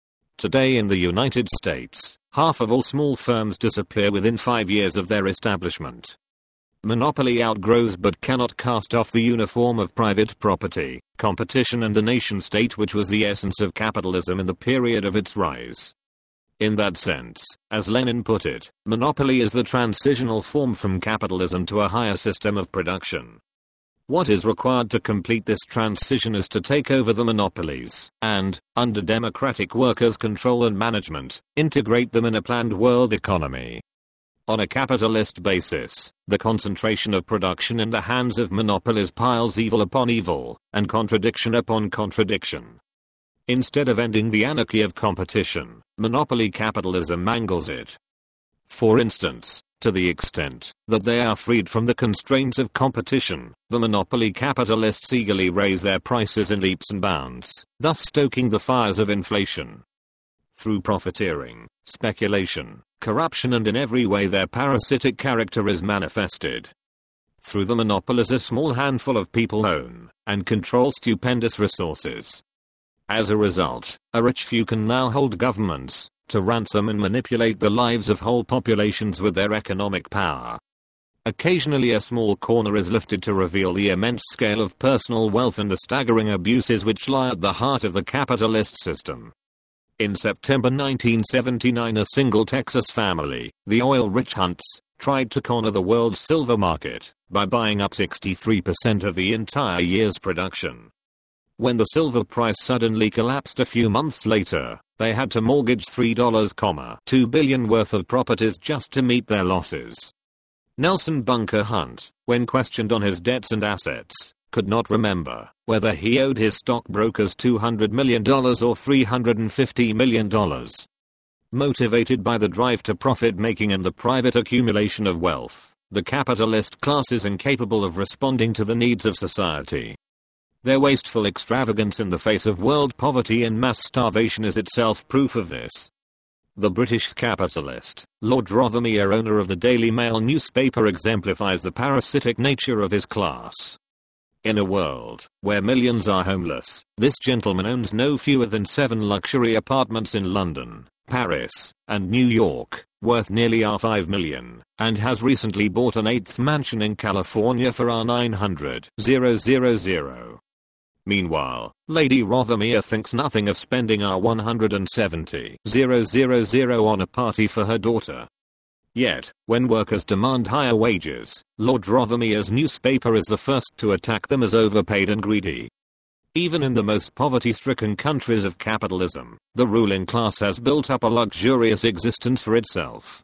Today in the United States, half of all small firms disappear within five years of their establishment. Monopoly outgrows but cannot cast off the uniform of private property, competition and the nation state, which was the essence of capitalism in the period of its rise. In that sense, as Lenin put it, monopoly is the transitional form from capitalism to a higher system of production. What is required to complete this transition is to take over the monopolies, and, under democratic workers' control and management, integrate them in a planned world economy. On a capitalist basis, the concentration of production in the hands of monopolies piles evil upon evil, and contradiction upon contradiction. Instead of ending the anarchy of competition, monopoly capitalism mangles it. For instance, to the extent that they are freed from the constraints of competition, the monopoly capitalists eagerly raise their prices in leaps and bounds, thus stoking the fires of inflation. Through profiteering, speculation, corruption, and in every way their parasitic character is manifested. Through the monopolies a small handful of people own and control stupendous resources. As a result, a rich few can now hold governments to ransom and manipulate the lives of whole populations with their economic power. Occasionally a small corner is lifted to reveal the immense scale of personal wealth and the staggering abuses which lie at the heart of the capitalist system. In September nineteen seventy-nine, a single Texas family, the oil-rich Hunts, tried to corner the world's silver market by buying up sixty-three percent of the entire year's production. When the silver price suddenly collapsed a few months later, they had to mortgage three point two billion dollars worth of properties just to meet their losses. Nelson Bunker Hunt, when questioned on his debts and assets, could not remember whether he owed his stockbrokers two hundred million dollars or three hundred fifty million dollars. Motivated by the drive to profit-making and the private accumulation of wealth, the capitalist class is incapable of responding to the needs of society. Their wasteful extravagance in the face of world poverty and mass starvation is itself proof of this. The British capitalist, Lord Rothermere, owner of the Daily Mail newspaper, exemplifies the parasitic nature of his class. In a world where millions are homeless, this gentleman owns no fewer than seven luxury apartments in London, Paris, and New York, worth nearly R five million, and has recently bought an eighth mansion in California for R nine hundred thousand. Meanwhile, Lady Rothermere thinks nothing of spending R one hundred seventy thousand on a party for her daughter. Yet, when workers demand higher wages, Lord Rothermere's newspaper is the first to attack them as overpaid and greedy. Even in the most poverty-stricken countries of capitalism, the ruling class has built up a luxurious existence for itself.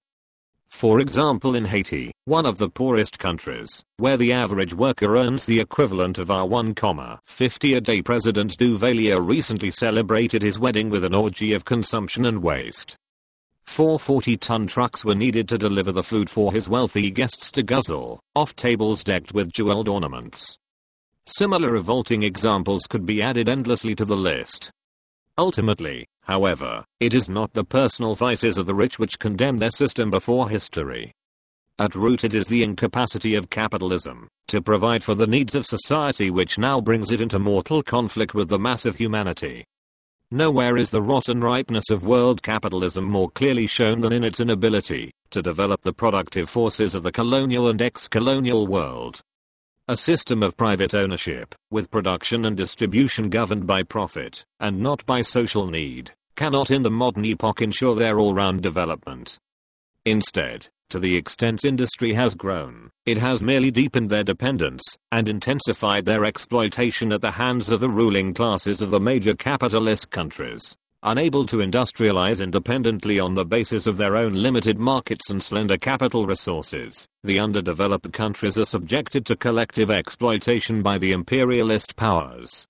For example, in Haiti, one of the poorest countries, where the average worker earns the equivalent of R one fifty a day, President Duvalier recently celebrated his wedding with an orgy of consumption and waste. Four forty-ton trucks were needed to deliver the food for his wealthy guests to guzzle, off tables decked with jeweled ornaments. Similar revolting examples could be added endlessly to the list. Ultimately, however, it is not the personal vices of the rich which condemn their system before history. At root, it is the incapacity of capitalism to provide for the needs of society which now brings it into mortal conflict with the mass of humanity. Nowhere is the rotten ripeness of world capitalism more clearly shown than in its inability to develop the productive forces of the colonial and ex-colonial world. A system of private ownership, with production and distribution governed by profit, and not by social need, cannot in the modern epoch ensure their all-round development. Instead, to the extent industry has grown, it has merely deepened their dependence, and intensified their exploitation at the hands of the ruling classes of the major capitalist countries. Unable to industrialize independently on the basis of their own limited markets and slender capital resources, the underdeveloped countries are subjected to collective exploitation by the imperialist powers.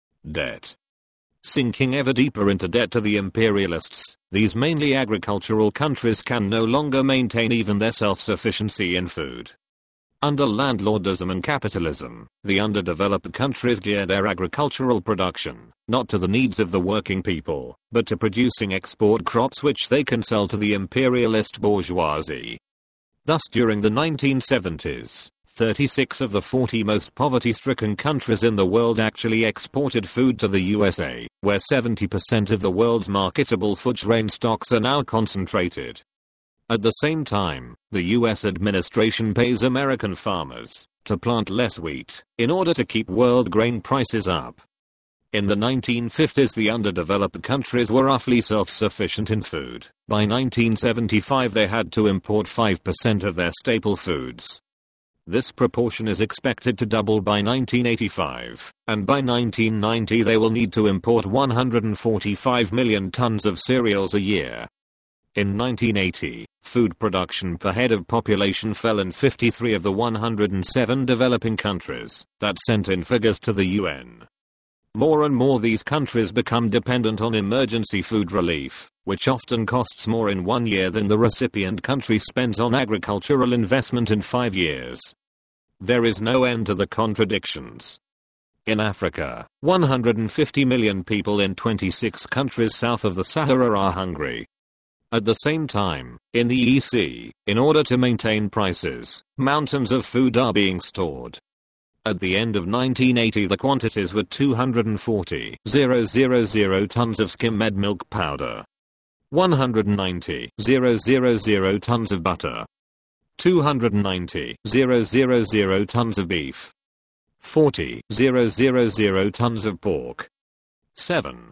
Debt. Sinking ever deeper into debt to the imperialists, these mainly agricultural countries can no longer maintain even their self-sufficiency in food. Under landlordism and capitalism, the underdeveloped countries gear their agricultural production, not to the needs of the working people, but to producing export crops which they can sell to the imperialist bourgeoisie. Thus during the nineteen seventies, thirty-six of the forty most poverty-stricken countries in the world actually exported food to the U S A, where seventy percent of the world's marketable food grain stocks are now concentrated. At the same time, the U S administration pays American farmers to plant less wheat in order to keep world grain prices up. In the nineteen fifties, the underdeveloped countries were roughly self-sufficient in food. By nineteen seventy-five, they had to import five percent of their staple foods. This proportion is expected to double by nineteen eighty-five, and by nineteen ninety they will need to import one hundred forty-five million tons of cereals a year. In nineteen eighty, food production per head of population fell in fifty-three of the one hundred seven developing countries that sent in figures to the U N. More and more these countries become dependent on emergency food relief, which often costs more in one year than the recipient country spends on agricultural investment in five years. There is no end to the contradictions. In Africa, one hundred fifty million people in twenty-six countries south of the Sahara are hungry. At the same time, in the E C, in order to maintain prices, mountains of food are being stored. At the end of nineteen eighty, the quantities were two hundred forty thousand tons of skimmed milk powder, one hundred ninety thousand tons of butter, two hundred ninety thousand tons of beef, forty thousand tons of pork, seven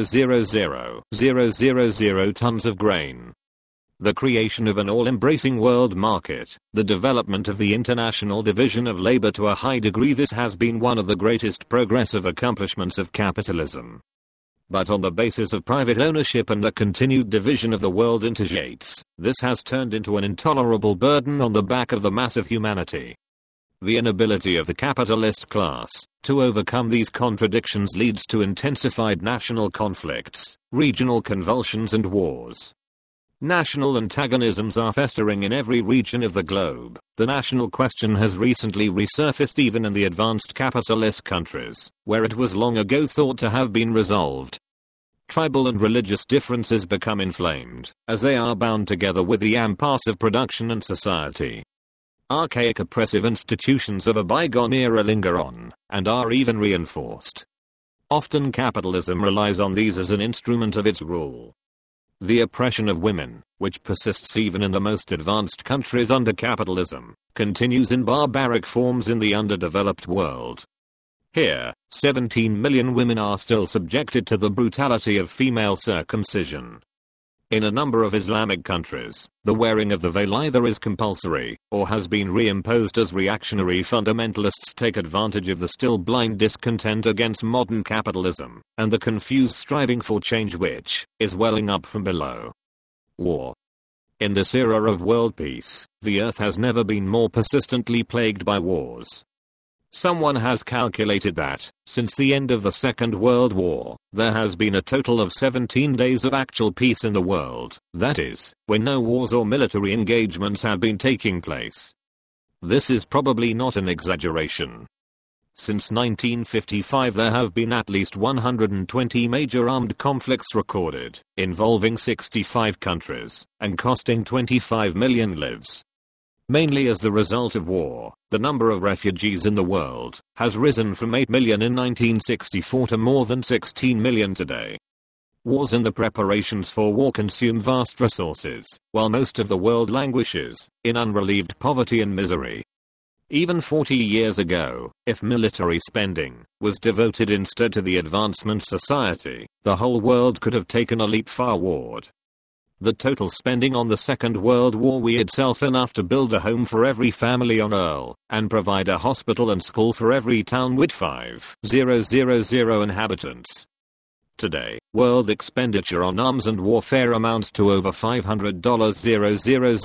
thousand tons of grain. The creation of an all-embracing world market, the development of the international division of labor to a high degree, this has been one of the greatest progressive accomplishments of capitalism. But on the basis of private ownership and the continued division of the world into states, this has turned into an intolerable burden on the back of the mass of humanity. The inability of the capitalist class to overcome these contradictions leads to intensified national conflicts, regional convulsions and wars. National antagonisms are festering in every region of the globe. The national question has recently resurfaced even in the advanced capitalist countries, where it was long ago thought to have been resolved. Tribal and religious differences become inflamed, as they are bound together with the impasse of production and society. Archaic oppressive institutions of a bygone era linger on, and are even reinforced. Often capitalism relies on these as an instrument of its rule. The oppression of women, which persists even in the most advanced countries under capitalism, continues in barbaric forms in the underdeveloped world. Here, seventeen million women are still subjected to the brutality of female circumcision. In a number of Islamic countries, the wearing of the veil either is compulsory, or has been reimposed as reactionary fundamentalists take advantage of the still blind discontent against modern capitalism, and the confused striving for change which is welling up from below. War. In this era of world peace, the earth has never been more persistently plagued by wars. Someone has calculated that, since the end of the Second World War, there has been a total of seventeen days of actual peace in the world, that is, when no wars or military engagements have been taking place. This is probably not an exaggeration. Since nineteen fifty-five there have been at least one hundred twenty major armed conflicts recorded, involving sixty-five countries, and costing twenty-five million lives. Mainly as the result of war, the number of refugees in the world has risen from eight million in nineteen sixty-four to more than sixteen million today. Wars and the preparations for war consume vast resources, while most of the world languishes in unrelieved poverty and misery. Even forty years ago, if military spending was devoted instead to the advancement of society, the whole world could have taken a leap forward. The total spending on the Second World War was itself enough to build a home for every family on Earth, and provide a hospital and school for every town with five thousand inhabitants. Today, world expenditure on arms and warfare amounts to over five hundred thousand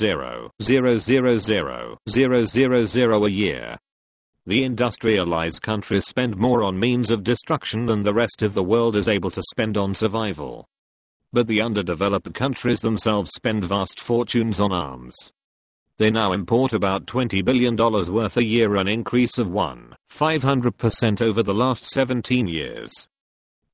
a year. The industrialized countries spend more on means of destruction than the rest of the world is able to spend on survival. But the underdeveloped countries themselves spend vast fortunes on arms. They now import about twenty billion dollars worth a year, an increase of one hundred five hundred percent over the last seventeen years.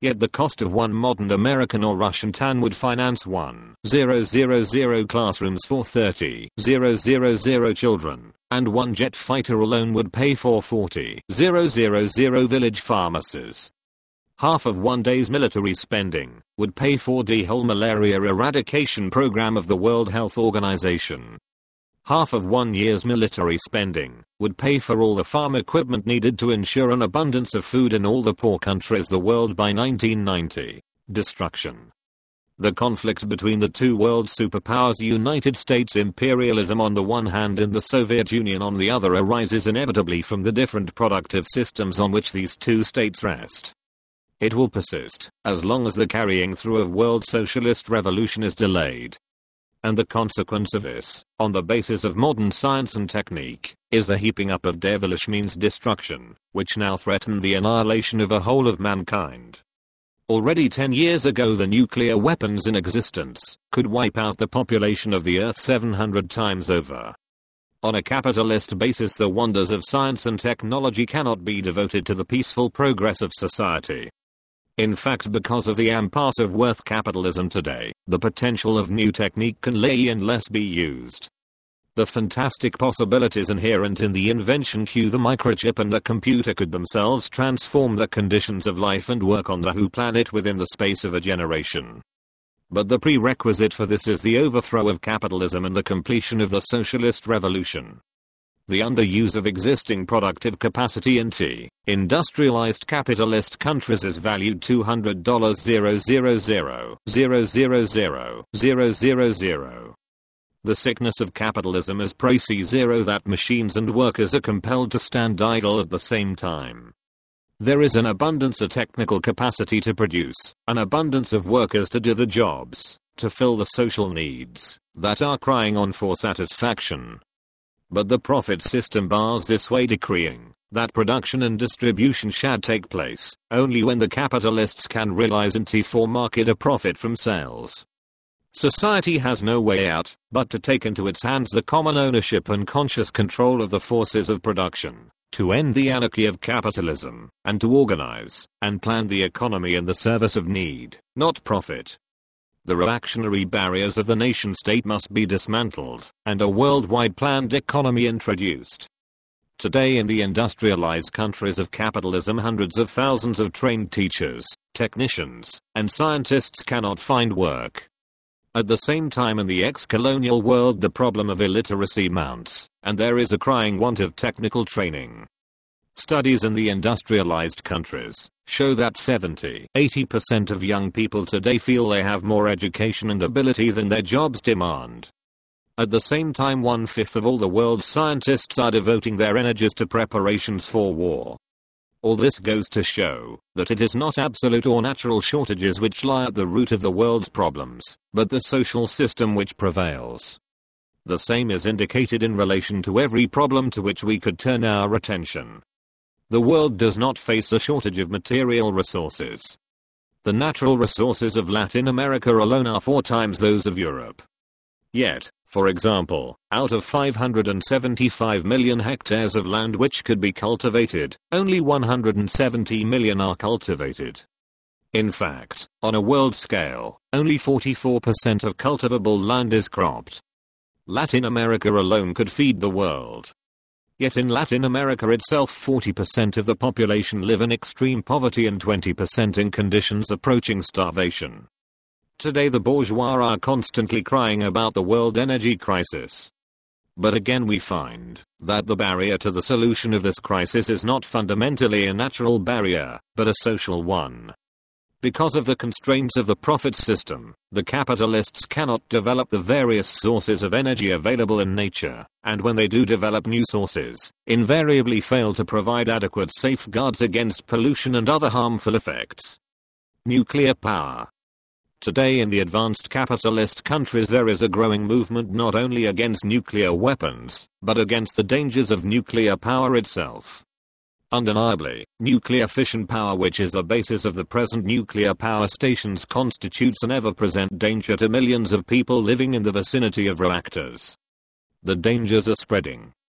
Yet the cost of one modern American or Russian town would finance one thousand classrooms for thirty thousand children, and one jet fighter alone would pay for forty thousand village pharmacies. Half of one day's military spending would pay for the whole malaria eradication program of the World Health Organization. Half of one year's military spending would pay for all the farm equipment needed to ensure an abundance of food in all the poor countries of the world by nineteen ninety. Destruction. The conflict between the two world superpowers, United States imperialism on the one hand and the Soviet Union on the other, arises inevitably from the different productive systems on which these two states rest. It will persist as long as the carrying through of world socialist revolution is delayed. And the consequence of this, on the basis of modern science and technique, is the heaping up of devilish means destruction, which now threaten the annihilation of the whole of mankind. Already ten years ago, the nuclear weapons in existence could wipe out the population of the Earth seven hundred times over. On a capitalist basis, the wonders of science and technology cannot be devoted to the peaceful progress of society. In fact, because of the impasse of worth capitalism today, the potential of new technique can lay and less be used. The fantastic possibilities inherent in the invention, cue the microchip and the computer, could themselves transform the conditions of life and work on the whole planet within the space of a generation. But the prerequisite for this is the overthrow of capitalism and the completion of the socialist revolution. The underuse of existing productive capacity in T industrialized capitalist countries is valued two hundred dollars zero zero zero zero zero zero zero zero zero. The sickness of capitalism is Pracy zero, that machines and workers are compelled to stand idle at the same time. There is an abundance of technical capacity to produce, an abundance of workers to do the jobs, to fill the social needs that are crying on for satisfaction. But the profit system bars this way, decreeing that production and distribution shall take place only when the capitalists can realize and for market a profit from sales. Society has no way out but to take into its hands the common ownership and conscious control of the forces of production, to end the anarchy of capitalism, and to organize and plan the economy in the service of need, not profit. The reactionary barriers of the nation-state must be dismantled, and a worldwide planned economy introduced. Today in the industrialized countries of capitalism, hundreds of thousands of trained teachers, technicians, and scientists cannot find work. At the same time, in the ex-colonial world, the problem of illiteracy mounts, and there is a crying want of technical training. Studies in the industrialized countries show that seventy to eighty percent of young people today feel they have more education and ability than their jobs demand. At the same time, one-fifth of all the world's scientists are devoting their energies to preparations for war. All this goes to show that it is not absolute or natural shortages which lie at the root of the world's problems, but the social system which prevails. The same is indicated in relation to every problem to which we could turn our attention. The world does not face a shortage of material resources. The natural resources of Latin America alone are four times those of Europe. Yet, for example, out of five hundred seventy-five million hectares of land which could be cultivated, only one hundred seventy million are cultivated. In fact, on a world scale, only forty-four percent of cultivable land is cropped. Latin America alone could feed the world. Yet in Latin America itself, forty percent of the population live in extreme poverty and twenty percent in conditions approaching starvation. Today the bourgeois are constantly crying about the world energy crisis. But again we find that the barrier to the solution of this crisis is not fundamentally a natural barrier, but a social one. Because of the constraints of the profit system, the capitalists cannot develop the various sources of energy available in nature, and when they do develop new sources, invariably fail to provide adequate safeguards against pollution and other harmful effects. Nuclear power. Today in the advanced capitalist countries there is a growing movement not only against nuclear weapons, but against the dangers of nuclear power itself. Undeniably, nuclear fission power, which is the basis of the present nuclear power stations, constitutes an ever-present danger to millions of people living in the vicinity of reactors. The dangers are spreading.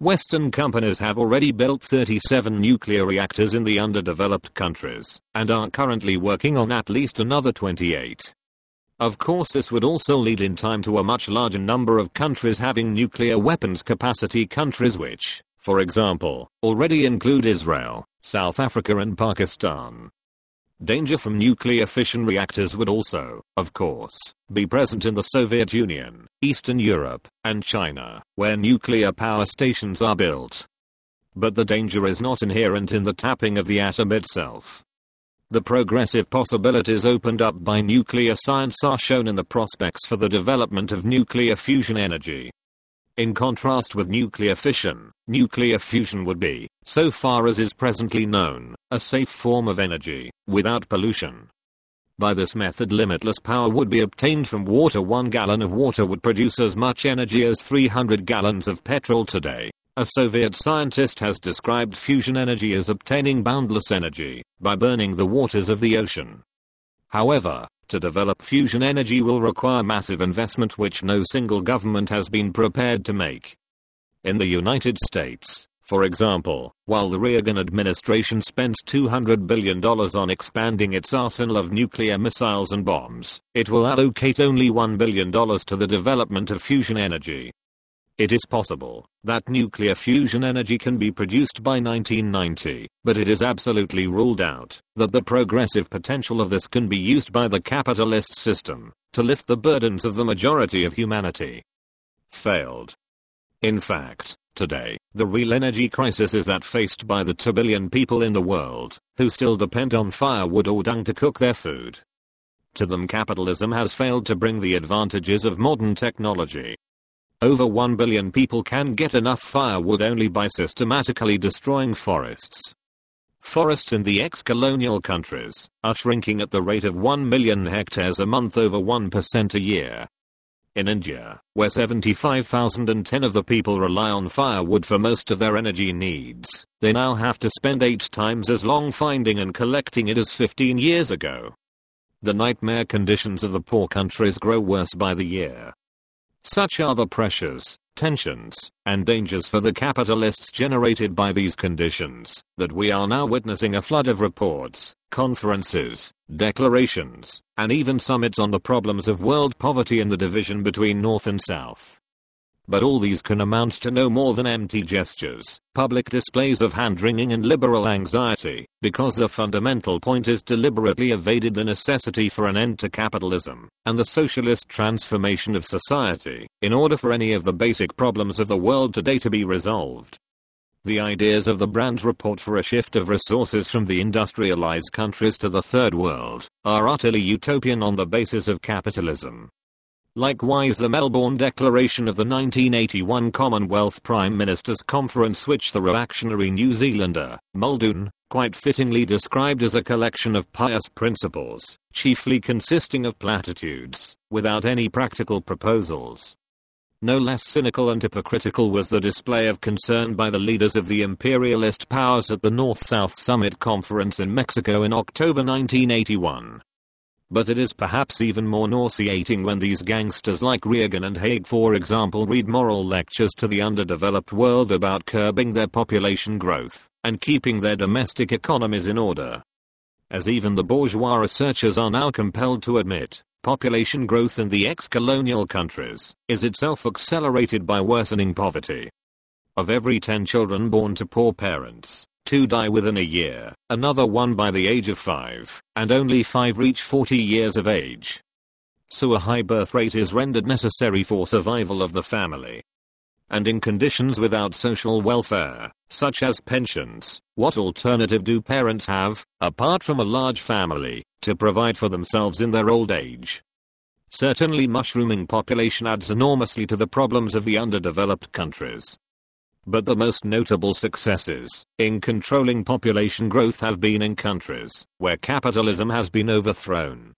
Western companies have already built thirty-seven nuclear reactors in the underdeveloped countries, and are currently working on at least another twenty-eight. Of course, this would also lead in time to a much larger number of countries having nuclear weapons capacity, countries which, for example, already include Israel, South Africa and Pakistan. Danger from nuclear fission reactors would also, of course, be present in the Soviet Union, Eastern Europe, and China, where nuclear power stations are built. But the danger is not inherent in the tapping of the atom itself. The progressive possibilities opened up by nuclear science are shown in the prospects for the development of nuclear fusion energy. In contrast with nuclear fission, nuclear fusion would be, so far as is presently known, a safe form of energy, without pollution. By this method, limitless power would be obtained from water. One gallon of water would produce as much energy as three hundred gallons of petrol today. A Soviet scientist has described fusion energy as obtaining boundless energy by burning the waters of the ocean. However, to develop fusion energy will require massive investment which no single government has been prepared to make. In the United States, for example, while the Reagan administration spends two hundred billion dollars on expanding its arsenal of nuclear missiles and bombs, it will allocate only one billion dollars to the development of fusion energy. It is possible that nuclear fusion energy can be produced by nineteen ninety, but it is absolutely ruled out that the progressive potential of this can be used by the capitalist system to lift the burdens of the majority of humanity. Failed. In fact, today, the real energy crisis is that faced by the two billion people in the world who still depend on firewood or dung to cook their food. To them, capitalism has failed to bring the advantages of modern technology. Over one billion people can get enough firewood only by systematically destroying forests. Forests in the ex-colonial countries are shrinking at the rate of one million hectares a month, over one percent a year. In India, where seventy-five thousand ten of the people rely on firewood for most of their energy needs, they now have to spend eight times as long finding and collecting it as fifteen years ago. The nightmare conditions of the poor countries grow worse by the year. Such are the pressures, tensions, and dangers for the capitalists generated by these conditions, that we are now witnessing a flood of reports, conferences, declarations, and even summits on the problems of world poverty and the division between North and South. But all these can amount to no more than empty gestures, public displays of hand-wringing and liberal anxiety, because the fundamental point is deliberately evaded: the necessity for an end to capitalism and the socialist transformation of society, in order for any of the basic problems of the world today to be resolved. The ideas of the Brand Report for a shift of resources from the industrialized countries to the third world are utterly utopian on the basis of capitalism. Likewise, the Melbourne Declaration of the nineteen eighty-one Commonwealth Prime Ministers' Conference, which the reactionary New Zealander, Muldoon, quite fittingly described as a collection of pious principles, chiefly consisting of platitudes, without any practical proposals. No less cynical and hypocritical was the display of concern by the leaders of the imperialist powers at the North-South Summit Conference in Mexico in October nineteen eighty-one. But it is perhaps even more nauseating when these gangsters like Reagan and Haig, for example, read moral lectures to the underdeveloped world about curbing their population growth and keeping their domestic economies in order. As even the bourgeois researchers are now compelled to admit, population growth in the ex-colonial countries is itself accelerated by worsening poverty. Of every ten children born to poor parents, two die within a year, another one by the age of five, and only five reach forty years of age. So a high birth rate is rendered necessary for survival of the family. And in conditions without social welfare, such as pensions, what alternative do parents have, apart from a large family, to provide for themselves in their old age? Certainly, mushrooming population adds enormously to the problems of the underdeveloped countries. But the most notable successes in controlling population growth have been in countries where capitalism has been overthrown.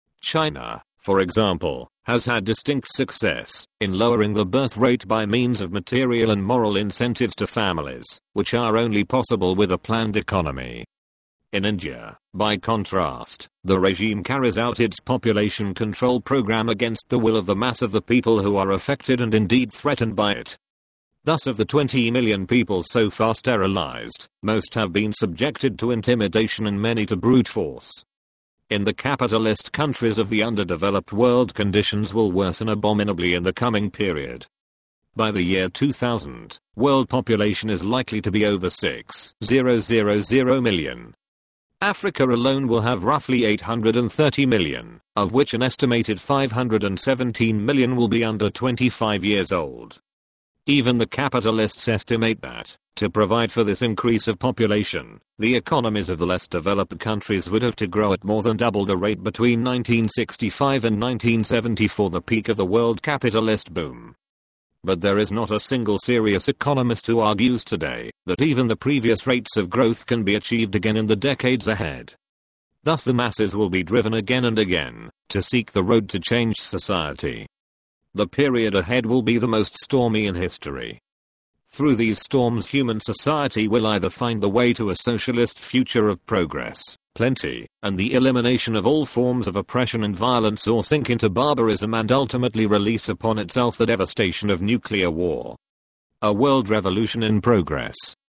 China, for example, has had distinct success in lowering the birth rate by means of material and moral incentives to families, which are only possible with a planned economy. In India, by contrast, the regime carries out its population control program against the will of the mass of the people who are affected and indeed threatened by it. Thus, of the twenty million people so far sterilized, most have been subjected to intimidation and many to brute force. In the capitalist countries of the underdeveloped world, conditions will worsen abominably in the coming period. By the year two thousand, world population is likely to be over six hundred million. Africa alone will have roughly eight hundred thirty million, of which an estimated five hundred seventeen million will be under twenty-five years old. Even the capitalists estimate that, to provide for this increase of population, the economies of the less developed countries would have to grow at more than double the rate between nineteen sixty-five and nineteen seventy-four, the peak of the world capitalist boom. But there is not a single serious economist who argues today that even the previous rates of growth can be achieved again in the decades ahead. Thus the masses will be driven again and again to seek the road to change society. The period ahead will be the most stormy in history. Through these storms, human society will either find the way to a socialist future of progress, plenty, and the elimination of all forms of oppression and violence, or sink into barbarism and ultimately release upon itself the devastation of nuclear war. A world revolution in progress.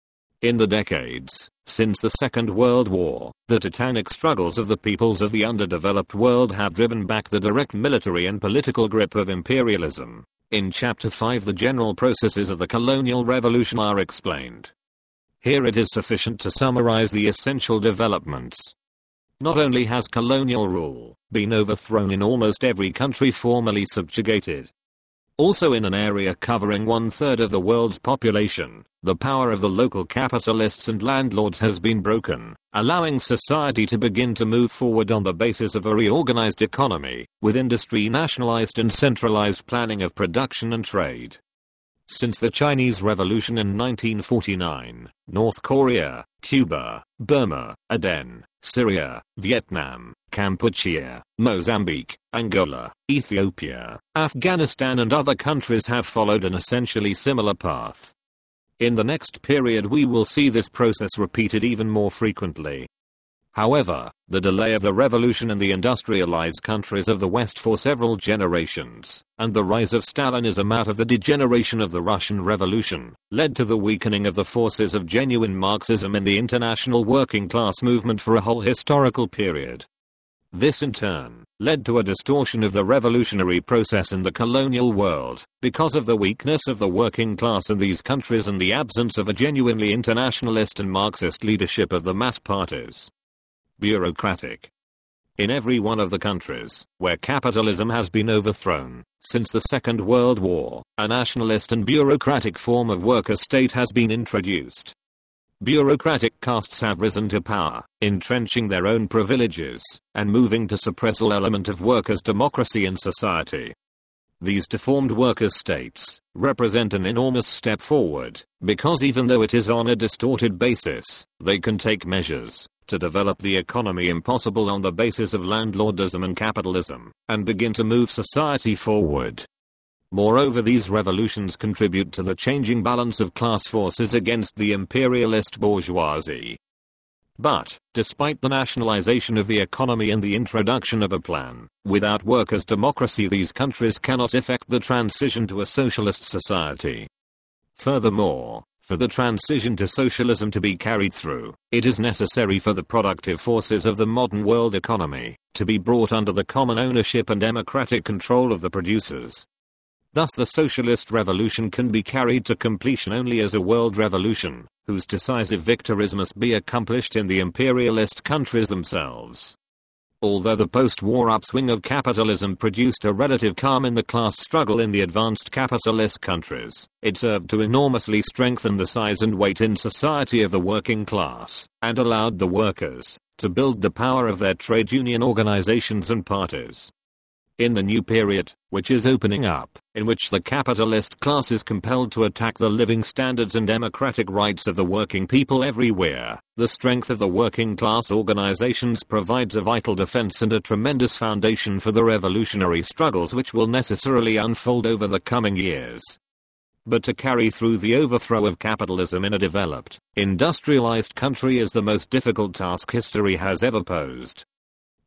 In the decades since the Second World War, the titanic struggles of the peoples of the underdeveloped world have driven back the direct military and political grip of imperialism. In Chapter five, the general processes of the colonial revolution are explained. Here it is sufficient to summarize the essential developments. Not only has colonial rule been overthrown in almost every country formerly subjugated, also in an area covering one-third of the world's population, the power of the local capitalists and landlords has been broken, allowing society to begin to move forward on the basis of a reorganized economy, with industry nationalized and centralized planning of production and trade. Since the Chinese Revolution in nineteen forty-nine, North Korea, Cuba, Burma, Aden, Syria, Vietnam, Cambodia, Mozambique, Angola, Ethiopia, Afghanistan and other countries have followed an essentially similar path. In the next period we will see this process repeated even more frequently. However, the delay of the revolution in the industrialized countries of the West for several generations, and the rise of Stalinism out of the degeneration of the Russian Revolution, led to the weakening of the forces of genuine Marxism in the international working class movement for a whole historical period. This in turn led to a distortion of the revolutionary process in the colonial world, because of the weakness of the working class in these countries and the absence of a genuinely internationalist and Marxist leadership of the mass parties. Bureaucratic. In every one of the countries where capitalism has been overthrown since the Second World War, a nationalist and bureaucratic form of worker state has been introduced. Bureaucratic castes have risen to power, entrenching their own privileges, and moving to suppress all element of workers' democracy in society. These deformed workers' states represent an enormous step forward, because even though it is on a distorted basis, they can take measures to develop the economy impossible on the basis of landlordism and capitalism, and begin to move society forward. Moreover, these revolutions contribute to the changing balance of class forces against the imperialist bourgeoisie. But, despite the nationalization of the economy and the introduction of a plan, without workers' democracy these countries cannot effect the transition to a socialist society. Furthermore, for the transition to socialism to be carried through, it is necessary for the productive forces of the modern world economy to be brought under the common ownership and democratic control of the producers. Thus the socialist revolution can be carried to completion only as a world revolution, whose decisive victories must be accomplished in the imperialist countries themselves. Although the post-war upswing of capitalism produced a relative calm in the class struggle in the advanced capitalist countries, it served to enormously strengthen the size and weight in society of the working class, and allowed the workers to build the power of their trade union organizations and parties. In the new period, which is opening up, in which the capitalist class is compelled to attack the living standards and democratic rights of the working people everywhere, the strength of the working class organizations provides a vital defense and a tremendous foundation for the revolutionary struggles which will necessarily unfold over the coming years. But to carry through the overthrow of capitalism in a developed, industrialized country is the most difficult task history has ever posed.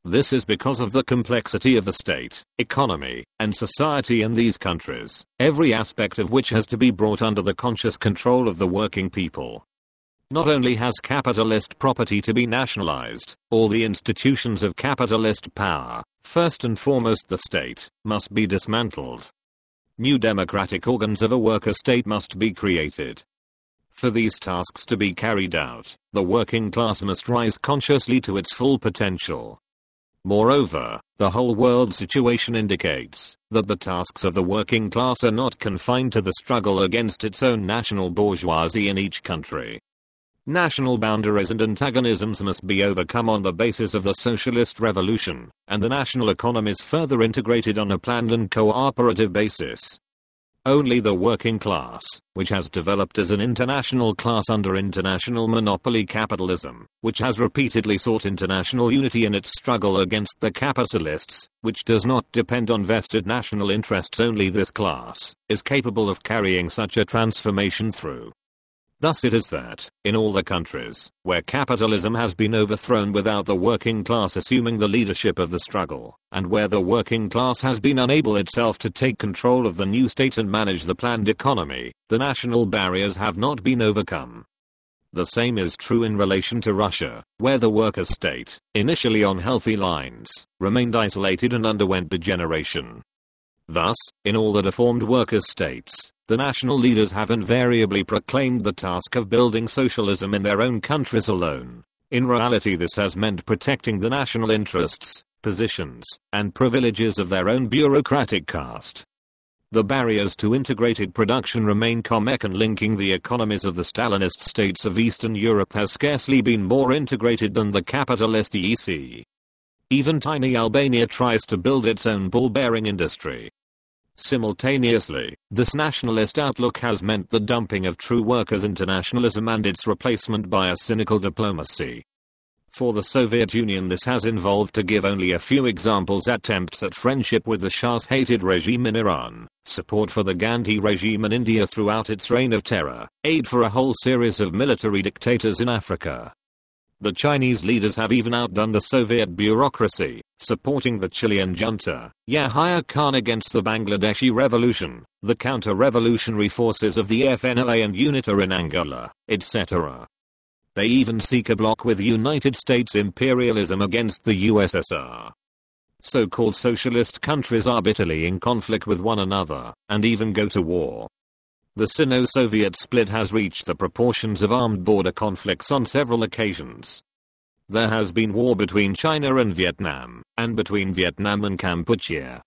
This is because of the complexity of the state, economy, and society in these countries, every aspect of which has to be brought under the conscious control of the working people. Not only has capitalist property to be nationalized, all the institutions of capitalist power, first and foremost the state, must be dismantled. New democratic organs of a worker state must be created. For these tasks to be carried out, the working class must rise consciously to its full potential. Moreover, the whole world situation indicates that the tasks of the working class are not confined to the struggle against its own national bourgeoisie in each country. National boundaries and antagonisms must be overcome on the basis of the socialist revolution, and the national economies further integrated on a planned and cooperative basis. Only the working class, which has developed as an international class under international monopoly capitalism, which has repeatedly sought international unity in its struggle against the capitalists, which does not depend on vested national interests, only this class is capable of carrying such a transformation through. Thus it is that, in all the countries where capitalism has been overthrown without the working class assuming the leadership of the struggle, and where the working class has been unable itself to take control of the new state and manage the planned economy, the national barriers have not been overcome. The same is true in relation to Russia, where the worker state, initially on healthy lines, remained isolated and underwent degeneration. Thus, in all the deformed worker states, the national leaders have invariably proclaimed the task of building socialism in their own countries alone. In reality, this has meant protecting the national interests, positions, and privileges of their own bureaucratic caste. The barriers to integrated production remain common, and linking the economies of the Stalinist states of Eastern Europe has scarcely been more integrated than the capitalist E C. Even tiny Albania tries to build its own ball-bearing industry. Simultaneously, this nationalist outlook has meant the dumping of true workers' internationalism and its replacement by a cynical diplomacy. For the Soviet Union, this has involved, to give only a few examples, attempts at friendship with the Shah's hated regime in Iran, support for the Gandhi regime in India throughout its reign of terror, aid for a whole series of military dictators in Africa. The Chinese leaders have even outdone the Soviet bureaucracy, supporting the Chilean junta, Yahya Khan against the Bangladeshi revolution, the counter-revolutionary forces of the F N L A and UNITA in Angola, et cetera. They even seek a bloc with United States imperialism against the U S S R. So-called socialist countries are bitterly in conflict with one another, and even go to war. The Sino-Soviet split has reached the proportions of armed border conflicts on several occasions. There has been war between China and Vietnam, and between Vietnam and Cambodia.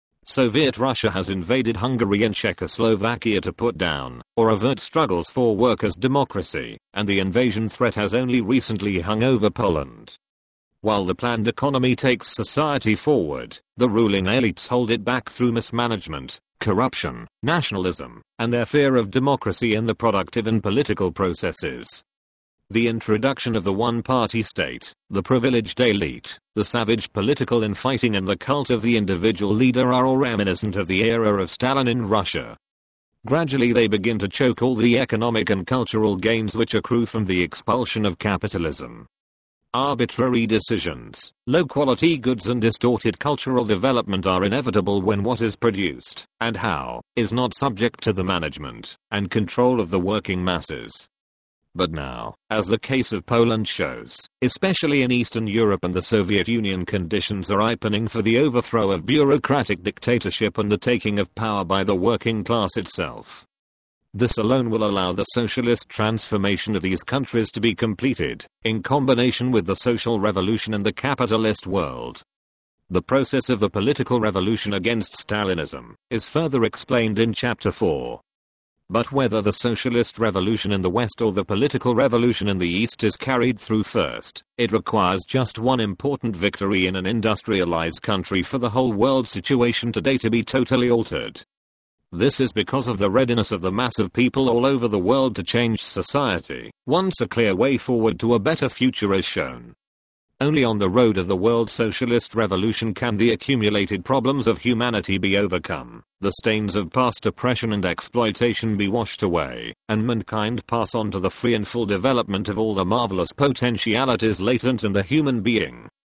Soviet Russia has invaded Hungary and Czechoslovakia to put down, or avert struggles for workers' democracy, and the invasion threat has only recently hung over Poland. While the planned economy takes society forward, the ruling elites hold it back through mismanagement, corruption, nationalism, and their fear of democracy in the productive and political processes. The introduction of the one-party state, the privileged elite, the savage political infighting, and the cult of the individual leader are all reminiscent of the era of Stalin in Russia. Gradually they begin to choke all the economic and cultural gains which accrue from the expulsion of capitalism. Arbitrary decisions, low-quality goods and distorted cultural development are inevitable when what is produced, and how, is not subject to the management and control of the working masses. But now, as the case of Poland shows, especially in Eastern Europe and the Soviet Union, conditions are ripening for the overthrow of bureaucratic dictatorship and the taking of power by the working class itself. This alone will allow the socialist transformation of these countries to be completed, in combination with the social revolution in the capitalist world. The process of the political revolution against Stalinism is further explained in Chapter four. But whether the socialist revolution in the West or the political revolution in the East is carried through first, it requires just one important victory in an industrialized country for the whole world situation today to be totally altered. This is because of the readiness of the mass of people all over the world to change society, once a clear way forward to a better future is shown. Only on the road of the world socialist revolution can the accumulated problems of humanity be overcome, the stains of past oppression and exploitation be washed away, and mankind pass on to the free and full development of all the marvelous potentialities latent in the human being.